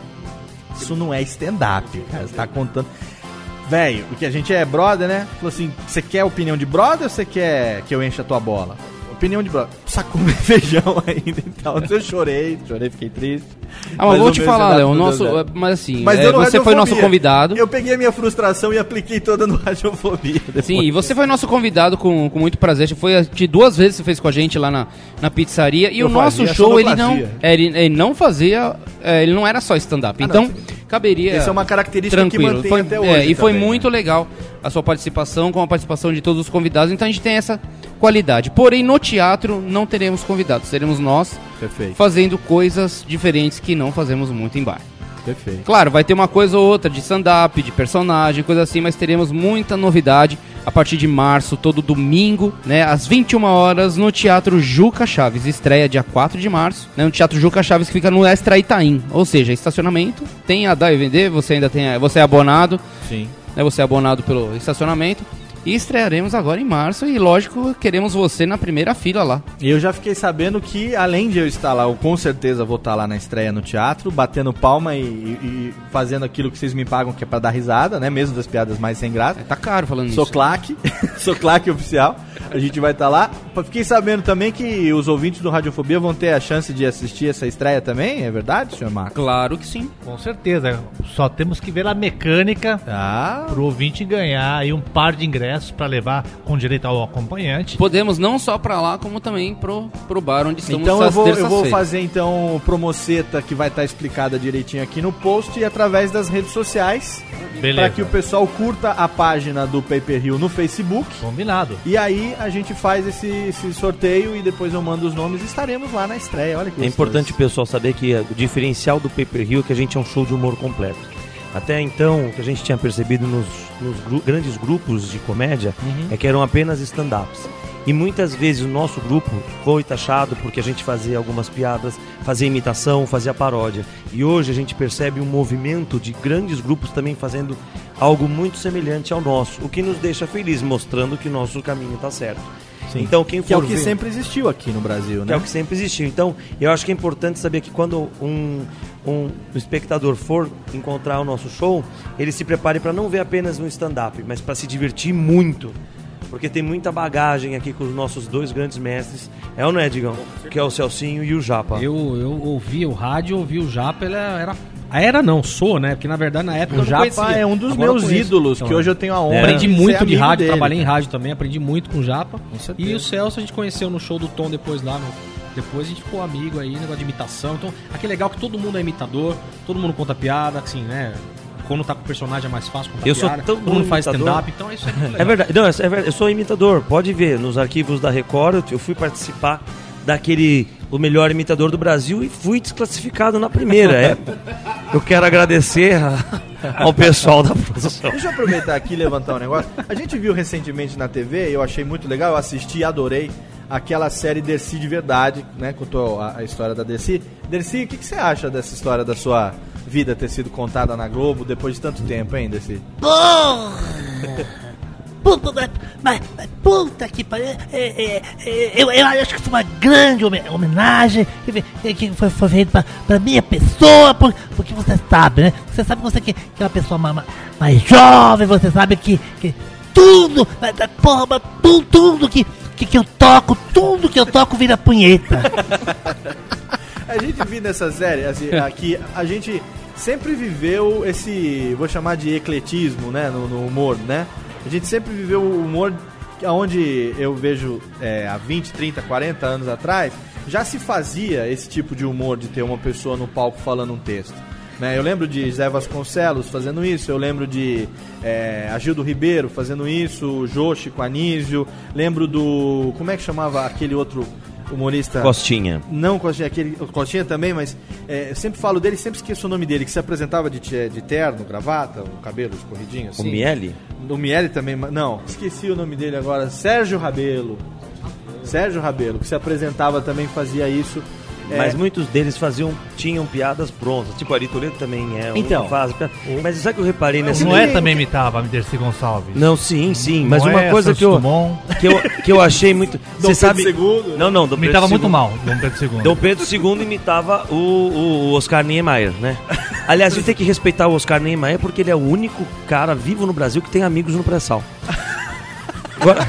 isso não é stand-up, cara, você tá contando. Velho, porque a gente é brother, né? Falou assim, você quer opinião de brother ou você quer que eu encha a tua bola? Opinião de brother. Sacou meu feijão ainda e tal. Eu chorei, chorei, fiquei triste. Ah, mas vou te o meu falar, stand-up Léo, não nosso, deu certo. mas assim, Mas é, deu no você foi Radiofobia. nosso convidado. Eu peguei a minha frustração e apliquei toda no Radiofobia. depois. Sim, e você foi nosso convidado com, com muito prazer. Foi de duas vezes que você fez com a gente lá na, na pizzaria. E Eu o nosso fazia show, ele não, sonoplastia. é, ele, ele não fazia. é, ele não era só stand-up. Ah, não, então, sim. caberia. Essa é uma característica que tranquilo. mantém Foi, até é, hoje e foi também, muito legal a sua participação, com a participação de todos os convidados. Então a gente tem essa qualidade. Porém, no teatro não teremos convidados. Seremos nós Perfeito. fazendo coisas diferentes que não fazemos muito em bar. Perfeito. Claro, vai ter uma coisa ou outra de stand-up, de personagem, coisa assim, mas teremos muita novidade a partir de março, todo domingo, né, às vinte e uma horas, no Teatro Juca Chaves. Estreia dia quatro de março, né, no Teatro Juca Chaves, que fica no Extra Itaim. Ou seja, estacionamento, tem a dar e vender, você ainda tem, a- você é abonado, Sim. né, você é abonado pelo estacionamento. E estrearemos agora em março e, lógico, queremos você na primeira fila lá. E eu já fiquei sabendo que, além de eu estar lá, eu com certeza vou estar lá na estreia no teatro, batendo palma e, e- e fazendo aquilo que vocês me pagam, que é pra dar risada, né? Mesmo das piadas mais sem graça. Tá caro falando Sou isso. claque, sou claque oficial. A gente vai estar lá. Fiquei sabendo também que os ouvintes do Radiofobia vão ter a chance de assistir essa estreia também, é verdade, senhor Marcos? Claro que sim. Com certeza. Só temos que ver a mecânica Ah, pro ouvinte ganhar aí um par de ingressos pra levar com direito ao acompanhante. Podemos não só pra lá, como também pro, pro bar onde estamos então eu às vou, eu vou terças-feiras. fazer então promoceta que vai estar explicada direitinho aqui no post e através das redes sociais. Beleza. Para que o pessoal curta a página do Paper Hill no Facebook. Combinado. E aí a gente faz esse, esse sorteio e depois eu mando os nomes e estaremos lá na estreia. Olha que É gostoso. importante o pessoal saber que o diferencial do Paper Hill é que a gente é um show de humor completo. Até então, o que a gente tinha percebido nos, nos gru- grandes grupos de comédia Uhum. é que eram apenas stand-ups. E muitas vezes o nosso grupo foi taxado porque a gente fazia algumas piadas, fazia imitação, fazia paródia. E hoje a gente percebe um movimento de grandes grupos também fazendo algo muito semelhante ao nosso, o que nos deixa feliz, mostrando que o nosso caminho está certo. Sim. Então, quem que é for o que ver- sempre existiu aqui no Brasil, que né? é o que sempre existiu. Então, eu acho que é importante saber que quando um, um espectador for encontrar o nosso show, ele se prepare para não ver apenas um stand-up, mas para se divertir muito. Porque tem muita bagagem aqui com os nossos dois grandes mestres. É ou não é, Digão? Que é o Celcinho e o Japa. Eu, eu ouvi o rádio, ouvi o Japa, ele era... Era não, sou, né? Porque na verdade na época O eu não Japa conhecia. é um dos Agora eu meus conheço. ídolos, que hoje eu tenho a honra Aprendi de ser muito de amigo rádio, dele, trabalhei em cara. rádio também, aprendi muito com o Japa. certeza. E o Celso a gente conheceu no show do Tom depois lá no, Depois a gente ficou amigo aí, negócio de imitação. Então, aqui é legal que todo mundo é imitador, todo mundo conta piada, assim, né? Quando tá com o personagem é mais fácil contar Eu piada. sou tão todo mundo faz imitador. stand-up, então isso é muito legal. É verdade, não, é verdade, eu sou imitador, pode ver, nos arquivos da Record, eu, eu fui participar daquele, o melhor imitador do Brasil e fui desclassificado na primeira. É, eu quero agradecer a, ao pessoal da produção. Deixa eu aproveitar aqui e levantar um negócio. A gente viu recentemente na T V, eu achei muito legal, eu assisti e adorei aquela série Dercy de Verdade, né? Contou a, a história da Dercy. Dercy, o que, que você acha dessa história da sua vida ter sido contada na Globo depois de tanto tempo, hein, Dercy? Porra! Puta, mas, mas puta que pariu. É, é, é, eu, eu acho que foi uma grande homenagem que, que foi, foi feita pra, pra minha pessoa, por, porque você sabe, né? Você sabe que você que, que é uma pessoa mais, mais jovem, você sabe que, que tudo, porra, tudo, tudo que, que, que eu toco, tudo que eu toco vira punheta. A gente viu nessa série, assim, aqui, a gente sempre viveu esse, vou chamar de ecletismo, né, no, no humor, né? A gente sempre viveu o humor onde eu vejo é, há vinte, trinta, quarenta anos atrás, já se fazia esse tipo de humor de ter uma pessoa no palco falando um texto. Né? Eu lembro de Zé Vasconcelos fazendo isso, eu lembro de é, Agildo Ribeiro fazendo isso, o Joshi com Anísio, lembro do... como é que chamava aquele outro humorista? Costinha. Não, Costinha, aquele, Costinha também, mas é, eu sempre falo dele, sempre esqueço o nome dele, que se apresentava de, de terno, gravata, o cabelo escorridinho assim. O Miele? O Miele também, não, esqueci o nome dele agora, Sérgio Rabelo. Sérgio Rabelo, que se apresentava também, fazia isso. Mas é... muitos deles faziam, tinham piadas prontas. Tipo, Ari Toledo também é. Então. Faz, mas sabe que eu reparei nessa... O Noé também imitava a Dercy Gonçalves. Não, sim, sim. Mas Noé, uma coisa que eu, que eu que eu achei muito... Dom Você sabe... Pedro segundo? Não, não. Dom Imitava Pedro muito mal, Dom Pedro segundo. Dom Pedro segundo imitava o, o, o Oscar Niemeyer, né? Aliás, a gente tem que respeitar o Oscar Niemeyer porque ele é o único cara vivo no Brasil que tem amigos no pré-sal. Agora...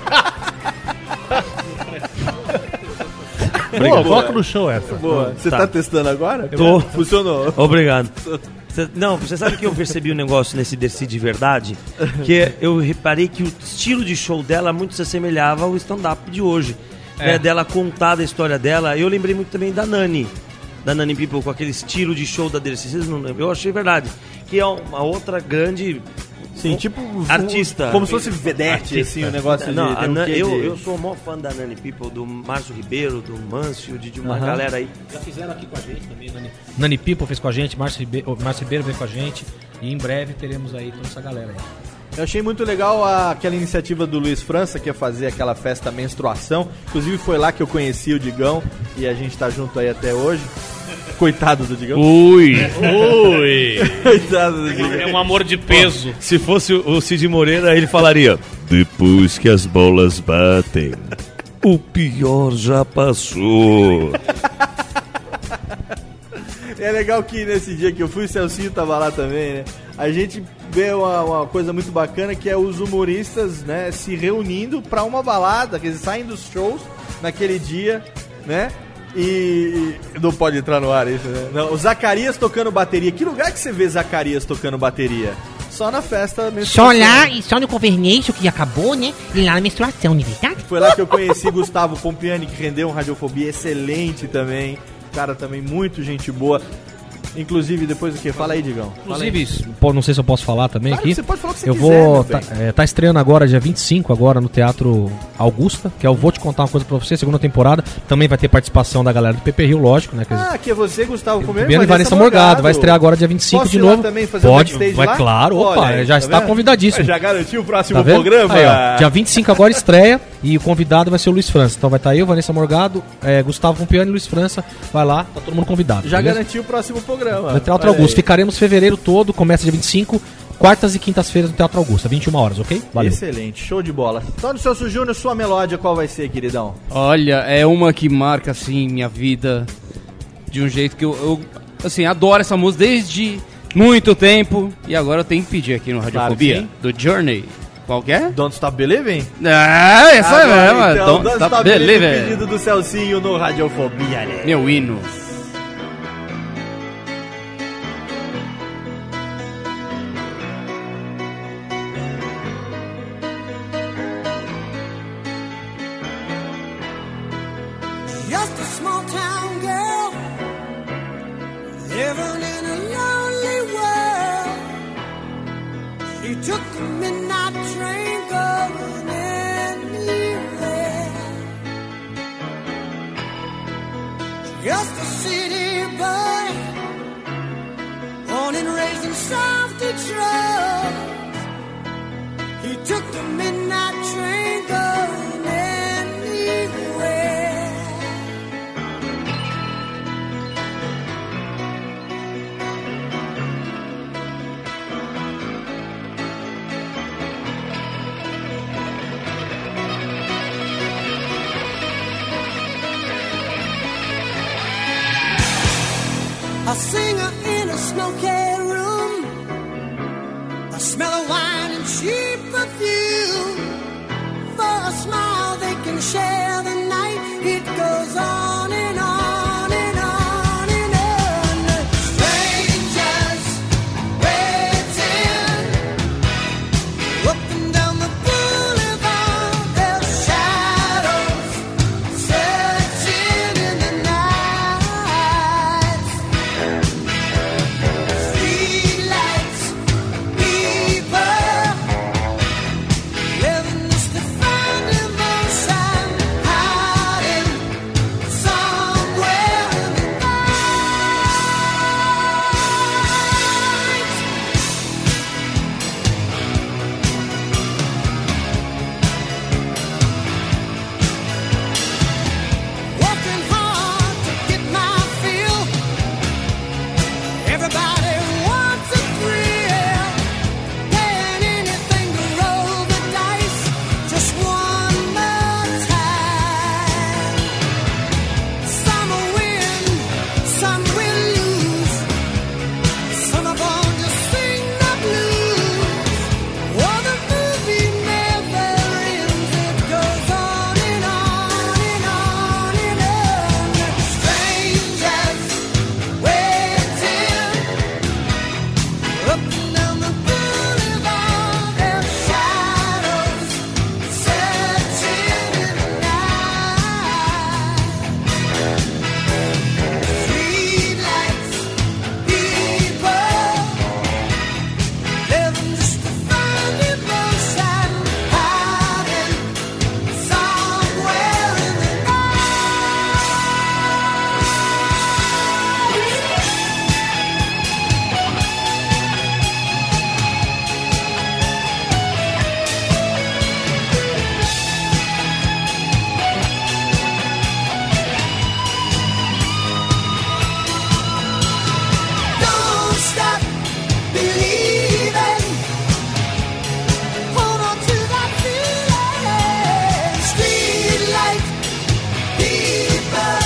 Boa, coloca no show essa. Boa. Você tá. tá testando agora? Tô. Funcionou. Obrigado. Cê, não, você sabe que eu percebi um negócio nesse Dercy de Verdade? Que eu reparei que o estilo de show dela muito se assemelhava ao stand-up de hoje. É. Né, dela contar da história dela. Eu lembrei muito também da Nani. Da Nani People, com aquele estilo de show da Dercy. Vocês não lembram? Eu achei verdade. Que é uma outra grande... Sim, tipo artista. Como se fosse vedete, artista. Assim, o negócio não, de... A Nan, um eu, de... eu sou o maior fã da Nani People, do Márcio Ribeiro, do Mâncio, de, de uma uh-huh. galera aí. Já fizeram aqui com a gente também, Nani, Nani People fez com a gente, Márcio Ribeiro, Márcio Ribeiro veio com a gente. E em breve teremos aí toda essa galera aí. Eu achei muito legal a, aquela iniciativa do Luiz França, que ia fazer aquela festa menstruação. Inclusive foi lá que eu conheci o Digão e a gente tá junto aí até hoje. Coitado do Digão. Ui! Ui! Coitado do Digão. É um amor de peso. Se fosse o Cid Moreira, ele falaria: depois que as bolas batem, o pior já passou. É legal que nesse dia que eu fui, o Celcinho tava lá também, né? A gente vê uma, uma coisa muito bacana que é os humoristas, né, se reunindo pra uma balada, que eles saem dos shows naquele dia, né? E não pode entrar no ar isso, né? Não, o Zacarias tocando bateria. Que lugar que você vê Zacarias tocando bateria? Só na festa menstruação. Só lá e só no Convernation que acabou, né? E lá na menstruação, não é verdade? Foi lá que eu conheci Gustavo Pompiani, que rendeu um Radiofobia excelente também. Cara, também muito gente boa. Inclusive, depois do que? Fala aí, Digão. Inclusive, pô, não sei se eu posso falar também claro, aqui. Você pode falar o que você eu quiser, vou tá, é, tá estreando agora, dia vinte e cinco, agora no Teatro Augusta, que é o Vou Te Contar Uma Coisa Pra Você, segunda temporada. Também vai ter participação da galera do P P Rio, lógico, né? Ah, que é você, Gustavo Pompiani e Vanessa Morgado. Vai estrear agora dia vinte e cinco Posso de ir novo. Lá também fazer pode, um backstage vai lá? claro. Opa, Olha, já tá está vendo? convidadíssimo. Já garantiu o próximo tá programa? Aí, ó, dia vinte e cinco agora estreia e o convidado vai ser o Luiz França. Então vai estar eu, Vanessa Morgado, é, Gustavo Pompiani e Luiz França. Vai lá, tá todo mundo convidado. Já beleza? garantiu o próximo programa. No Teatro Augusta. Ficaremos fevereiro todo, começa dia vinte e cinco, quartas e quintas-feiras no Teatro Augusta, vinte e uma horas, ok? Valeu. Excelente, show de bola. Então, no Celso Júnior, sua melódia qual vai ser, queridão? Olha, é uma que marca, assim, minha vida de um jeito que eu, eu assim, adoro essa música desde muito tempo e agora eu tenho que pedir aqui no Radiofobia, claro, do Journey. Qual que é? Don't Stop Believing? Ah, essa ah, é mesmo. Então, Don't, Don't Stop, Stop Believing. Believing. Pedido do Celcinho no Radiofobia, né? Meu hino. Just a took the midnight train going anywhere. Just a city boy, born and raised in South Detroit. He took the midnight train going anywhere. A singer in a smoky room, a smell of wine and cheap perfume. For a smile they can share the night. It goes on and on and on and on. Strangers waiting up and down the boulevard, their shadows searching in the night. Streetlights, people living just to find emotion, hiding somewhere in the working hard to get my fill. Everybody wants a thrill, paying anything to roll the dice just one more time. Some will win, some will lose. Some are born to sing the blues. Oh, the movie never ends. It goes on and on and on and on. Strangers waiting up and down the boulevard, their shadows searching in the night. Streetlights, people living just to find emotion, hiding somewhere in the Don't stop believing. Hold on to that feeling. Streetlight people.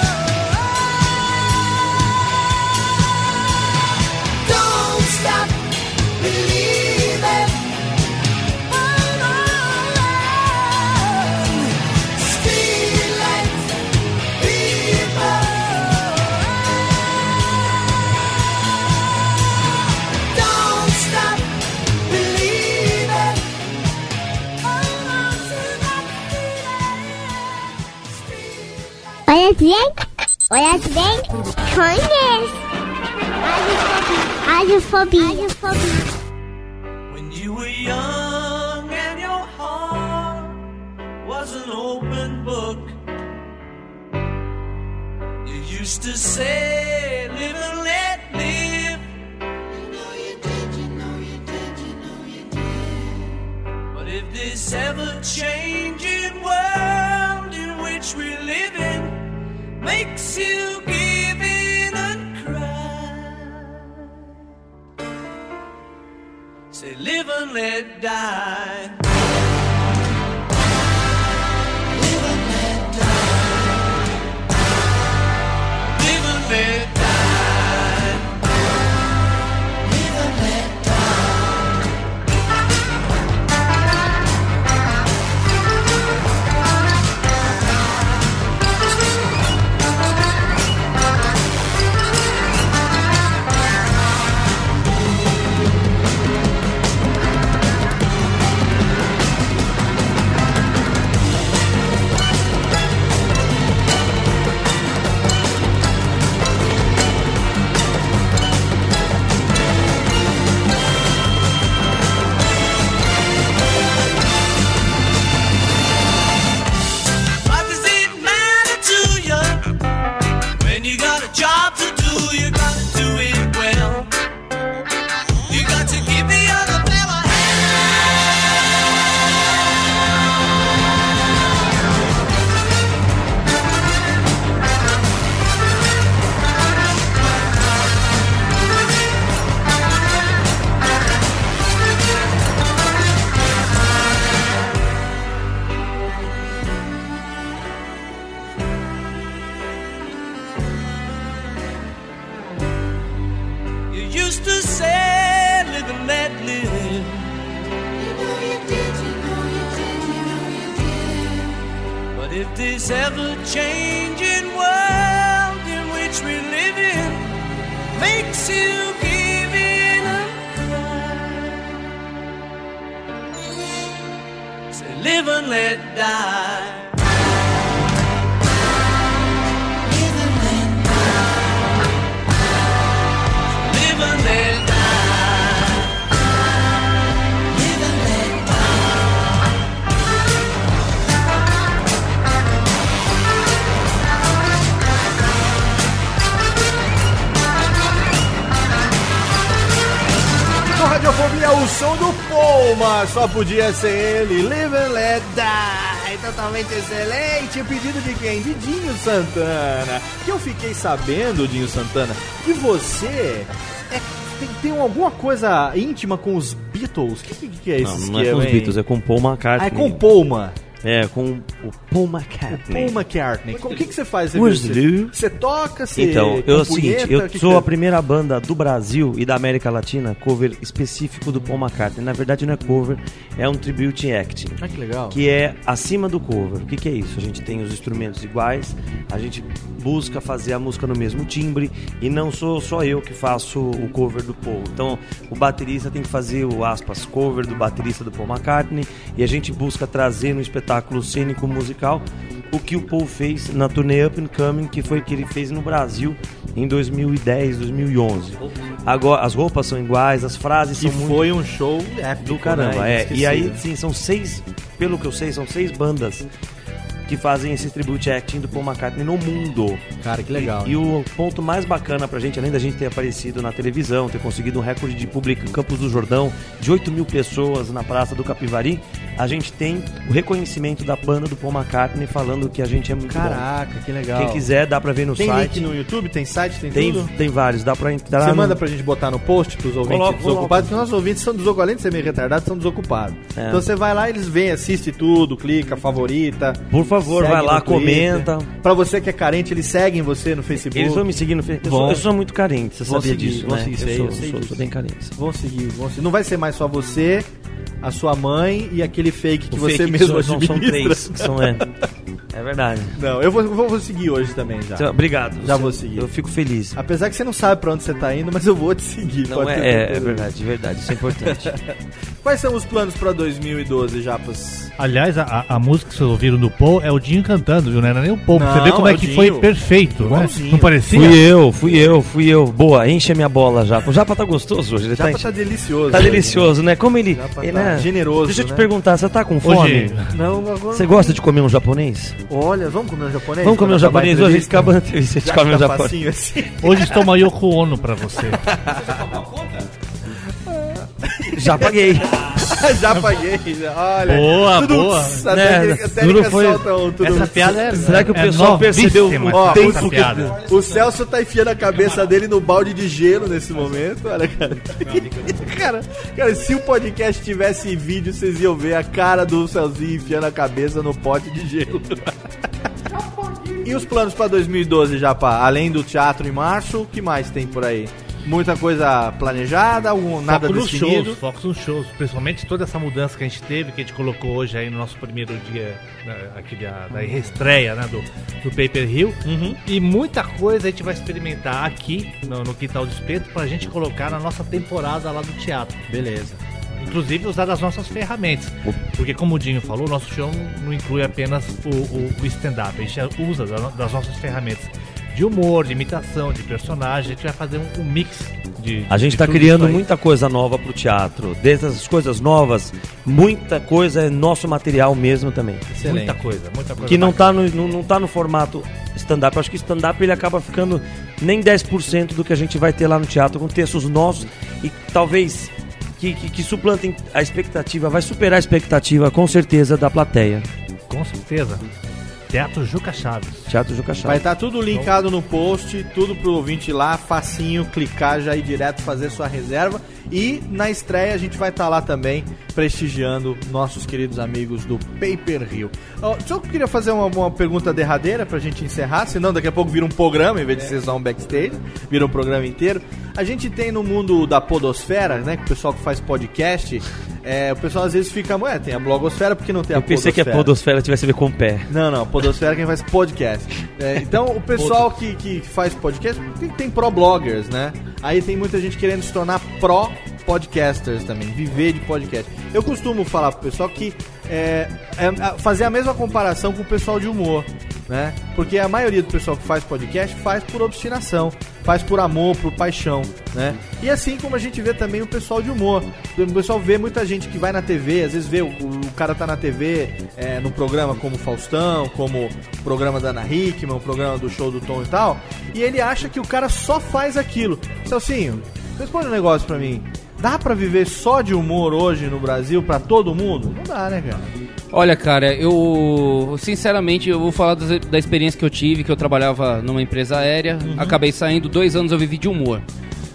Don't stop believing. Hold on. Streetlight people. Don't stop believing. Hold on to that Olha bem, olha bem, conhece. Radiofobia. Radiofobia. When you were young and your heart was an open book, you used to say, live and let live. You know you did, you know you did, you know you did. But if this ever-changing world in which we live in makes you give in and cry, say live and let die. Live and let die. Live and let die. Live and let this ever-changing world in which we live in makes you give in a cry. Say, live and let die. Live and let die. Live and let die. Live and let die. No Radiofobia, o som do Paul, mas só podia ser ele. Live and Let Die, totalmente excelente. Pedido de quem? De Dinho Santana. Que eu fiquei sabendo, Dinho Santana, que você é, tem, tem alguma coisa íntima com os Beatles. O que, que, que é isso? Não, não é com os Beatles, é com Paul McCartney. Ah, é com Paul, mano. É, com o Paul McCartney. Paul McCartney. O que, que você faz? Where's Você, Lou? você toca? Você Então, eu, é o compunheta? seguinte, eu Que sou que a primeira banda do Brasil e da América Latina cover específico do Paul McCartney. Na verdade não é cover, é um tribute acting. Ah, que legal. Que é acima do cover. O que, que é isso? A gente tem os instrumentos iguais, a gente busca fazer a música no mesmo timbre e não sou só eu que faço o cover do Paul. Então, o baterista tem que fazer o, aspas, cover do baterista do Paul McCartney e a gente busca trazer no espetáculo cênico musical o que o Paul fez na turnê Up and Coming, que foi o que ele fez no Brasil em dois mil e dez, dois mil e onze. Agora, as roupas são iguais, as frases Que são muito... foi um show épico, do caramba, né? é. E aí, sim, são seis, pelo que eu sei, são seis bandas que fazem esse tribute acting do Paul McCartney no mundo. Cara, que legal. E, e o ponto mais bacana pra gente, além da gente ter aparecido na televisão, ter conseguido um recorde de público em Campos do Jordão, de oito mil pessoas na Praça do Capivari, a gente tem o reconhecimento da banda do Paul McCartney falando que a gente é muito Caraca, bom. que legal. Quem quiser, dá pra ver no tem site. Tem link no YouTube? Tem site? Tem, Tem, tudo? tem vários, dá pra entrar. Você no... manda pra gente botar no post pros ouvintes Coloco, desocupados, coloco. porque nossos ouvintes são desocupados, além de ser meio retardados, são desocupados. É. Então você vai lá, eles vêm, assiste tudo, clica, favorita. Por favor, segue vai lá, no Twitter. comenta. Pra você que é carente, eles seguem você no Facebook. Eles vão me seguir no Facebook. Eu, Vão. sou- eu sou muito carente, você Vão sabia seguir, disso, vão né? seguir, eu sei, sou, eu sei sou, disso. sou bem carente. Vão seguir, vão seguir. Não vai ser mais só você, a sua mãe e aquele fake que O você fake que mesmo são- administra. são três, que são- é. É verdade. Não, eu vou, vou, vou seguir hoje também já. Então, obrigado. Já Você- vou seguir. Eu fico feliz. Apesar que você não sabe pra onde você tá indo, mas eu vou te seguir. Não, pode é, ter é, é certeza. verdade, de verdade, isso é importante. Quais são os planos pra dois mil e doze, Japas? Aliás, a, a música que vocês ouviram do Paul é o Dinho cantando, viu? Não era nem o Paul. Pra você Não, ver como é é o que Dinho. foi perfeito, né? Igualzinho. Não parecia? Fui eu, fui eu, fui eu. Boa, enche a minha bola, Japa. O Japa tá gostoso hoje. Ele Japa tá, tá delicioso. Tá né? delicioso, né? Como ele, Japa ele tá né? generoso, Deixa eu te né? perguntar, você tá com Hoje- fome? Não, agora Você gosta de comer um japonês? Olha, vamos comer um japonês? Vamos comer um Quando acabar a japonês hoje? entrevista? Acaba a entrevista, a gente Já come que um tá japonês. facinho assim. Hoje estou uma Yoko Ono pra você. Já paguei. Já paguei, já. Olha. Boa, tudo, boa. A Né, técnica, a tudo técnica foi- solta um tudo. Essa piada é. Será que o é pessoal percebeu novíssima, o Ó, tempo essa que- piada. O Celso tá enfiando a cabeça dele no balde de gelo nesse momento. Olha, cara. cara, cara, se o podcast tivesse vídeo, vocês iam ver a cara do Celzinho enfiando a cabeça no pote de gelo. E os planos pra dois mil e doze, Japa? Além do teatro em março, o que mais tem por aí? Muita coisa planejada, algum, nada Foco nos definido? shows, foco nos shows. Principalmente toda essa mudança que a gente teve, que a gente colocou hoje aí no nosso primeiro dia né, aqui da, da reestreia né, do, do Paper Hill. Uhum. E muita coisa a gente vai experimentar aqui no, no Quintal do Espeto pra gente colocar na nossa temporada lá do teatro. Beleza. Inclusive usar das nossas ferramentas. Porque como o Dinho falou, nosso show não inclui apenas o, o, o stand-up. A gente usa da- das nossas ferramentas de humor, de imitação, de personagem. A gente vai fazer um, um mix de, A gente de tá tudo criando isso aí. muita coisa nova pro teatro. Desde as coisas novas, muita coisa é nosso material mesmo também. Excelente. Muita coisa, muita coisa. Que não bacana. tá, no, não, não tá no formato stand-up. Eu acho que stand-up ele acaba ficando nem dez por cento do que a gente vai ter lá no teatro, com textos nossos e talvez que, que, que suplantem a expectativa, vai superar a expectativa com certeza da plateia. Com certeza. Teatro Juca Chaves. Teatro Juca Vai Chaves. estar tudo linkado no post, tudo pro ouvinte ir lá, facinho, clicar, já ir direto fazer sua reserva. E na estreia a gente vai estar lá também, prestigiando nossos queridos amigos do Paper Hill. Ó, só que eu queria fazer uma, uma pergunta derradeira pra gente encerrar, senão daqui a pouco vira um programa, em vez de ser só um backstage, vira um programa inteiro. A gente tem no mundo da podosfera, né, que o pessoal que faz podcast, é, o pessoal às vezes fica, ué, tem a blogosfera porque não tem a Eu pensei podosfera. que a podosfera tivesse a ver com o pé. Não, não, podosfera é quem faz podcast. É, então, o pessoal que, que faz podcast, tem, tem pro-bloggers, né? Aí tem muita gente querendo se tornar pro-podcasters também, viver de podcast. Eu costumo falar pro pessoal que é, é fazer a mesma comparação com o pessoal de humor, né? Porque a maioria do pessoal que faz podcast faz por obstinação, faz por amor, por paixão, né? E assim como a gente vê também o pessoal de humor. O pessoal vê muita gente que vai na T V, às vezes vê o, o cara tá na T V, é, no programa como Faustão, como o programa da Ana Hickman, o programa do Show do Tom e tal, e ele acha que o cara só faz aquilo. Celcinho, responde um negócio pra mim. Dá pra viver só de humor hoje no Brasil pra todo mundo? Não dá, né, cara? Olha, cara, eu sinceramente eu vou falar das- da experiência que eu tive, que eu trabalhava numa empresa aérea, acabei saindo, dois anos eu vivi de humor.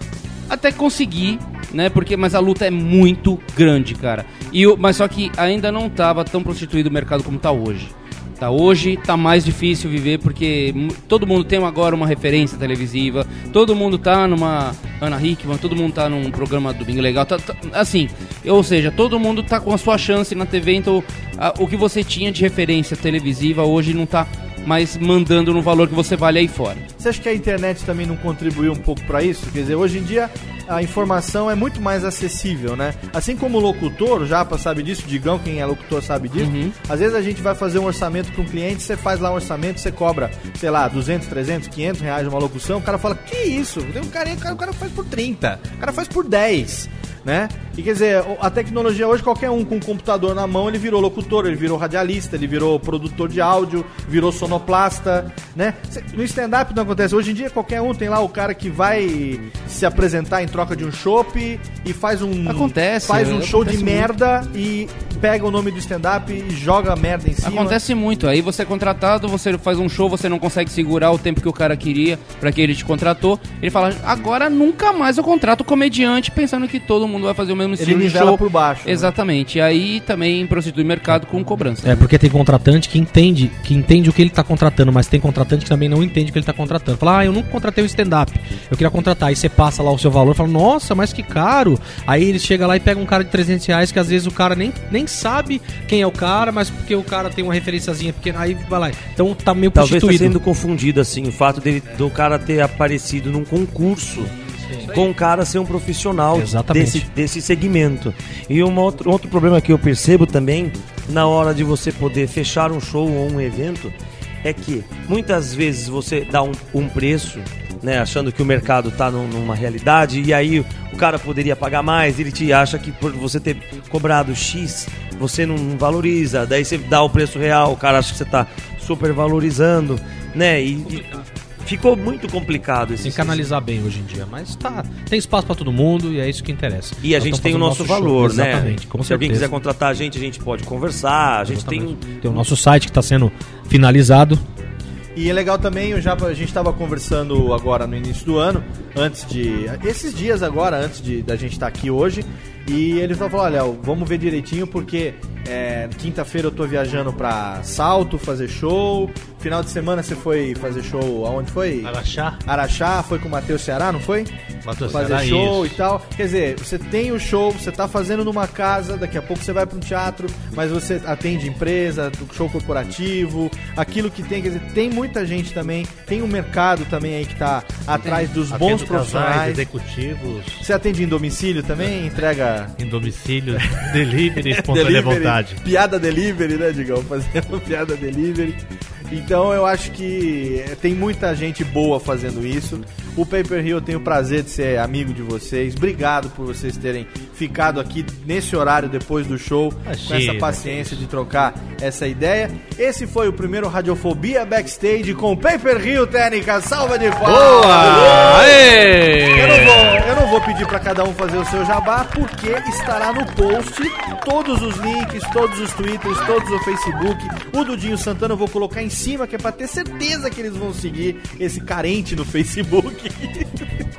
Até consegui, né, porque, mas a luta é muito grande, cara. E eu, mas só que ainda não tava tão prostituído o mercado como tá hoje. Tá, hoje tá mais difícil viver porque mu- todo mundo tem agora uma referência televisiva, todo mundo tá numa Ana Hickman, todo mundo tá num programa do Bingo Legal, tá, tá- assim, ou seja, todo mundo tá com a sua chance na T V, então a- o que você tinha de referência televisiva hoje não tá mais mandando no valor que você vale aí fora. Você acha que a internet também não contribuiu um pouco pra isso? Quer dizer, hoje em dia a informação é muito mais acessível, né? Assim como o locutor, o Japa sabe disso, o Digão, quem é locutor sabe disso. Às vezes a gente vai fazer um orçamento para um cliente, você faz lá um orçamento, você cobra, sei lá, duzentos, trezentos, quinhentos reais uma locução, o cara fala, que isso? Tem um cara, o cara, o cara faz por trinta, o cara faz por dez, né? E quer dizer, a tecnologia hoje, qualquer um com um computador na mão, ele virou locutor, ele virou radialista, ele virou produtor de áudio, virou sonoplasta, né? No stand-up não acontece. Hoje em dia, qualquer um tem lá o cara que vai se apresentar em troca de um chopp e faz um... Acontece, Faz um show de acontece merda e pega o nome do stand-up e joga a merda em cima. Acontece muito, aí você é contratado, você faz um show, você não consegue segurar o tempo que o cara queria pra que ele te contratou, ele fala, agora nunca mais eu contrato comediante pensando que todo mundo vai fazer o mesmo Ele estilo de nivela show. por baixo, né? Exatamente, e aí também prostitui o mercado com cobrança. É, porque tem contratante que entende, que entende o que ele tá contratando, mas tem contratante que também não entende o que ele tá contratando. Fala, ah, eu nunca contratei o stand-up, eu queria contratar. Aí você passa lá o seu valor e fala, nossa, mas que caro. Aí ele chega lá e pega um cara de trezentos reais, que às vezes o cara nem, nem sabe quem é o cara, mas porque o cara tem uma referenciazinha pequena, aí vai lá. Então tá meio Talvez tá prostituído. sendo confundido, assim, o fato dele, do cara ter aparecido num concurso com o cara ser um profissional Exatamente. desse, desse segmento. E um outro, outro problema que eu percebo também, na hora de você poder fechar um show ou um evento, é que muitas vezes você dá um, um preço, né, achando que o mercado está numa realidade, e aí o cara poderia pagar mais, ele te acha que por você ter cobrado X, você não valoriza, daí você dá o preço real, o cara acha que você está super valorizando, né, e, e ficou muito complicado esse Tem que analisar bem hoje em dia, mas tá, tem espaço pra todo mundo e é isso que interessa. E a Nós gente estamos tem o fazendo nosso show. valor, né? Exatamente, com Se alguém certeza. quiser contratar a gente, a gente pode conversar, a gente tem... Tem o nosso site que tá sendo finalizado. E é legal também, eu já, a gente estava conversando agora no início do ano, antes de... Esses dias agora, antes de da gente estar aqui hoje, e eles estavam falando, olha, Léo, vamos ver direitinho, porque é, quinta-feira eu tô viajando pra Salto, fazer show, final de semana você foi fazer show, aonde foi? Araxá. Araxá, foi com o Matheus Ceará, não foi? Matheus Fazer Ceará, show isso. e tal. Quer dizer, você tem o show, você tá fazendo numa casa, daqui a pouco você vai para um teatro, mas você atende empresa, show corporativo, aquilo que tem, quer dizer, tem muita gente também, tem um mercado também aí que tá atrás dos Atendo bons casais, profissionais. executivos. Você atende em domicílio também? Entrega... Em domicílio, delivery, espontânea vontade. Piada delivery, né, Digão? Fazendo piada delivery. Então eu acho que tem muita gente boa fazendo isso. O Paper Hill, eu tenho o prazer de ser amigo de vocês. Obrigado por vocês terem ficado aqui nesse horário depois do show, Imagina, com essa paciência de trocar essa ideia. Esse foi o primeiro Radiofobia Backstage com o Paper Hill Técnica. Salva de palmas! Boa! Aê! Eu não vou, eu não vou pedir pra cada um fazer o seu jabá, porque estará no post todos os links, todos os twitters, todos o Facebook. O Dudinho Santana eu vou colocar em cima, que é pra ter certeza que eles vão seguir esse carente no Facebook.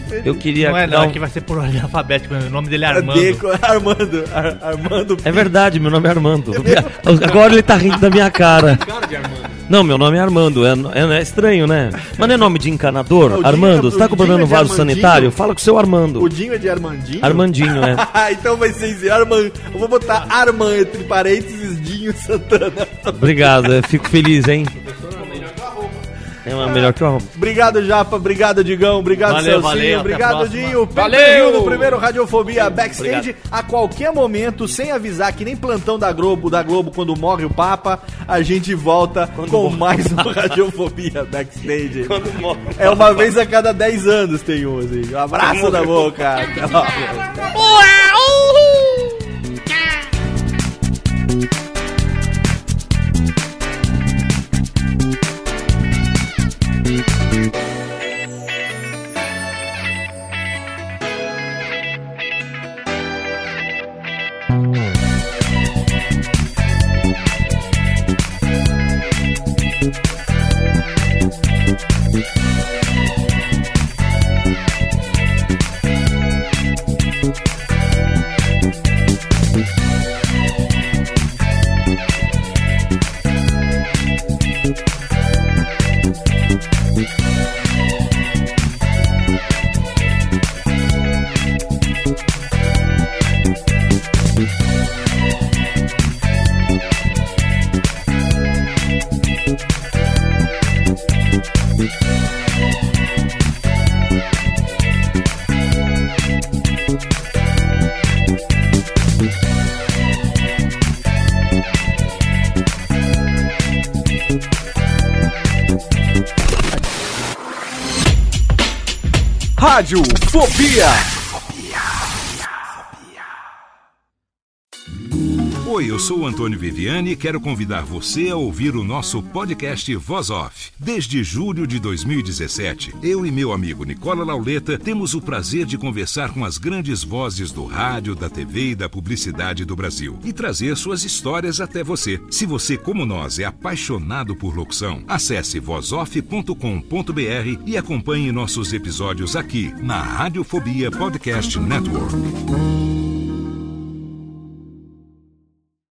Eu queria. Não é não, dar um- é que vai ser por ordem alfabética, o nome dele é Armando. Deco, Armando. Ar, Armando. É verdade, meu nome é Armando. Agora ele tá rindo da minha cara. Não, meu nome é Armando. É, é, é estranho, né? Mas não é nome de encanador? Não, o Dinho Armando, é- você tá o com Dinho problema é no de vaso Armandinho? sanitário? Fala com o seu Armando. O Dinho é de Armandinho? Armandinho, é. Então vai ser Armando. Eu vou botar Armand entre parênteses Dinho Santana. Obrigado, eu fico feliz, hein? É uma melhor que o arroba. Obrigado, Japa. Obrigado, Digão. Obrigado, Valeu, Celcinho. valeu, até a Obrigado, próxima. Dinho. Valeu! No primeiro Radiofobia Backstage. Obrigado. A qualquer momento, sem avisar, que nem plantão da Globo, da Globo quando morre o Papa, a gente volta com morre mais um Radiofobia Backstage. Quando morre o É uma Papa. vez a cada dez anos tem um, assim. Um abraço Quando da morre o boca. Até logo. Rádio Fobia. Oi, eu sou o Antônio Viviani e quero convidar você a ouvir o nosso podcast Voz Off. Desde julho de dois mil e dezessete, eu e meu amigo Nicola Lauleta temos o prazer de conversar com as grandes vozes do rádio, da T V e da publicidade do Brasil e trazer suas histórias até você. Se você, como nós, é apaixonado por locução, acesse voz off ponto com ponto b r e acompanhe nossos episódios aqui na Radiofobia Podcast Network.